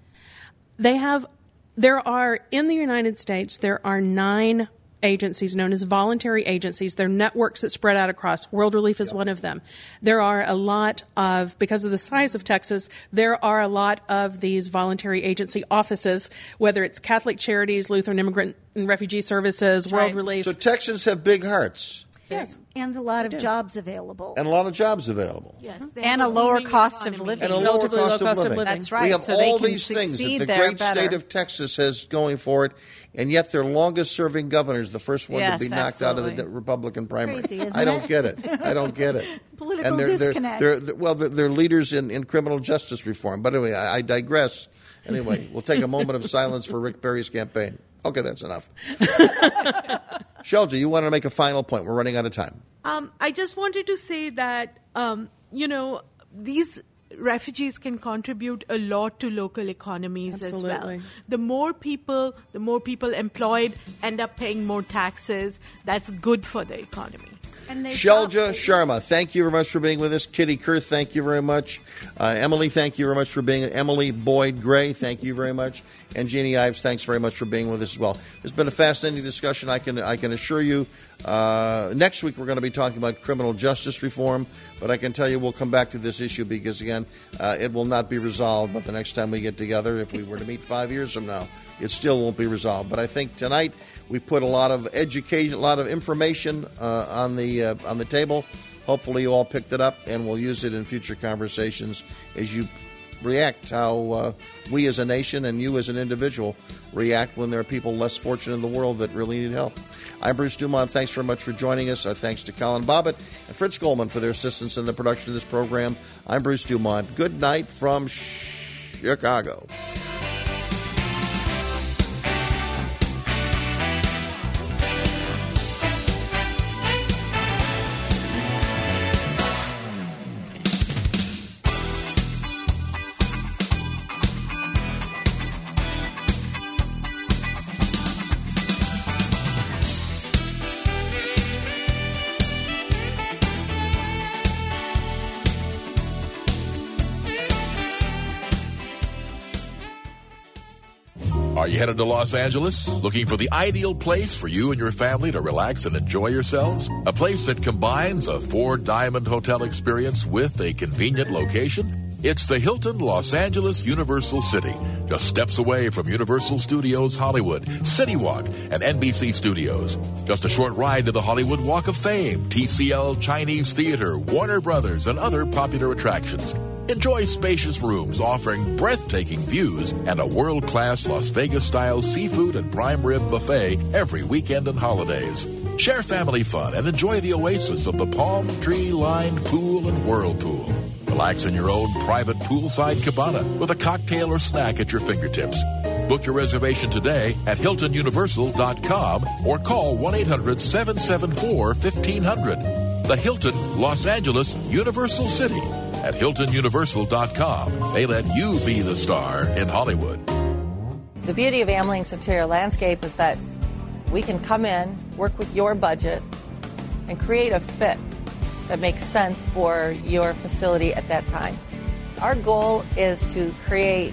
They have, there are, in the United States, there are nine agencies known as voluntary agencies. They're networks that spread out across. World Relief is one of them. There are a lot of, because of the size of Texas, there are a lot of these voluntary agency offices, whether it's Catholic Charities, Lutheran Immigrant and Refugee Services, World right. Relief. So Texans have big hearts Yes. and a lot of jobs available. and a lot of jobs available. Yes, they And have a lower booming cost of economy. living. And a lower Relatively cost, low of, cost of living. living. That's right. We have So they all can these things that succeed the there great better. state of Texas has going for it, and yet their longest-serving governor is the first one Yes, to be knocked out of the absolutely. de- Republican primary. Crazy, isn't I don't it? get it. I don't get it. Political and they're, they're- disconnect. They're, they're, well, they're, they're leaders in, in criminal justice reform. But anyway, I, I digress. Anyway, we'll take a moment of silence for Rick Perry's campaign. Okay, that's enough. Shelja, you want to make a final point. We're running out of time. Um, I just wanted to say that, um, you know, these refugees can contribute a lot to local economies as Absolutely. well. The more people, the more people employed end up paying more taxes. That's good for the economy. And they Shelja Sharma, thank you very much for being with us. Kitty Kurth, thank you very much. Uh, Emily, thank you very much for being. Emily Boyd Gray, thank you very much. And Jeannie Ives, thanks very much for being with us as well. It's been a fascinating discussion. I can I can assure you, Uh, next week, we're going to be talking about criminal justice reform, but I can tell you we'll come back to this issue because, again, uh, it will not be resolved. But the next time we get together, if we were to meet five years from now, it still won't be resolved. But I think tonight we put a lot of education, a lot of information uh, on the uh, on the table. Hopefully you all picked it up, and we'll use it in future conversations as you react how uh, we as a nation and you as an individual react when there are people less fortunate in the world that really need help. I'm Bruce Dumont. Thanks very much for joining us. Our thanks to Colin Bobbitt and Fritz Goldman for their assistance in the production of this program. I'm Bruce Dumont. Good night from Chicago. Are you headed to Los Angeles? Looking for the ideal place for you and your family to relax and enjoy yourselves? A place that combines a four-diamond hotel experience with a convenient location? It's the Hilton Los Angeles Universal City, just steps away from Universal Studios Hollywood, City Walk, and N B C Studios. Just a short ride to the Hollywood Walk of Fame, T C L Chinese Theater, Warner Brothers, and other popular attractions. Enjoy spacious rooms offering breathtaking views and a world-class Las Vegas-style seafood and prime rib buffet every weekend and holidays. Share family fun and enjoy the oasis of the palm tree-lined pool and whirlpool. Relax in your own private poolside cabana with a cocktail or snack at your fingertips. Book your reservation today at Hilton Universal dot com or call one eight hundred seven seven four fifteen hundred. The Hilton Los Angeles Universal City. At Hilton Universal dot com, they let you be the star in Hollywood. The beauty of Amling's interior landscape is that we can come in, work with your budget, and create a fit that makes sense for your facility at that time. Our goal is to create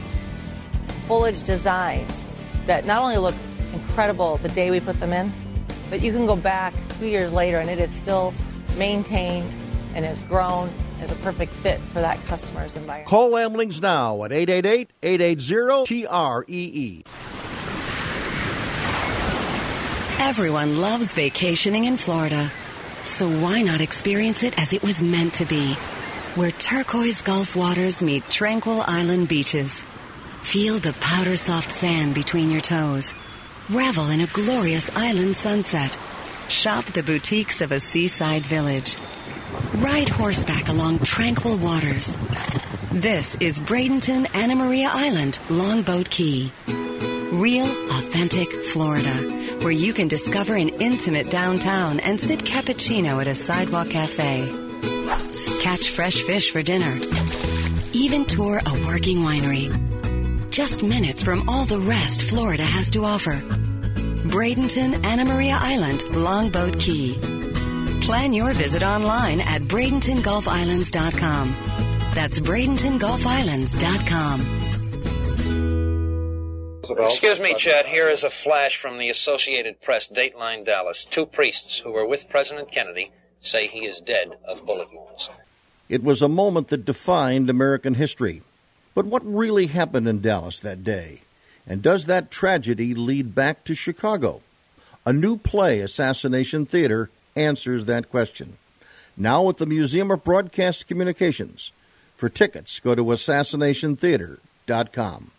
foliage designs that not only look incredible the day we put them in, but you can go back two years later and it is still maintained and has grown as a perfect fit for that customer's environment. Call Amlings now at eight eight eight, eight eight zero, T R E E. Everyone loves vacationing in Florida. So why not experience it as it was meant to be? Where turquoise Gulf waters meet tranquil island beaches. Feel the powder-soft sand between your toes. Revel in a glorious island sunset. Shop the boutiques of a seaside village. Ride horseback along tranquil waters. This is Bradenton Anna Maria Island, Longboat Key. Real, authentic Florida, where you can discover an intimate downtown and sip cappuccino at a sidewalk cafe. Catch fresh fish for dinner. Even tour a working winery. Just minutes from all the rest Florida has to offer. Bradenton Anna Maria Island, Longboat Key. Plan your visit online at Bradenton Gulf Islands dot com. That's Bradenton Gulf Islands dot com. Excuse me, Chad. Here is a flash from the Associated Press, Dateline Dallas. Two priests who were with President Kennedy say he is dead of bullet wounds. It was a moment that defined American history. But what really happened in Dallas that day? And does that tragedy lead back to Chicago? A new play, Assassination Theater, answers that question. Now at the Museum of Broadcast Communications. For tickets, go to assassination theater dot com.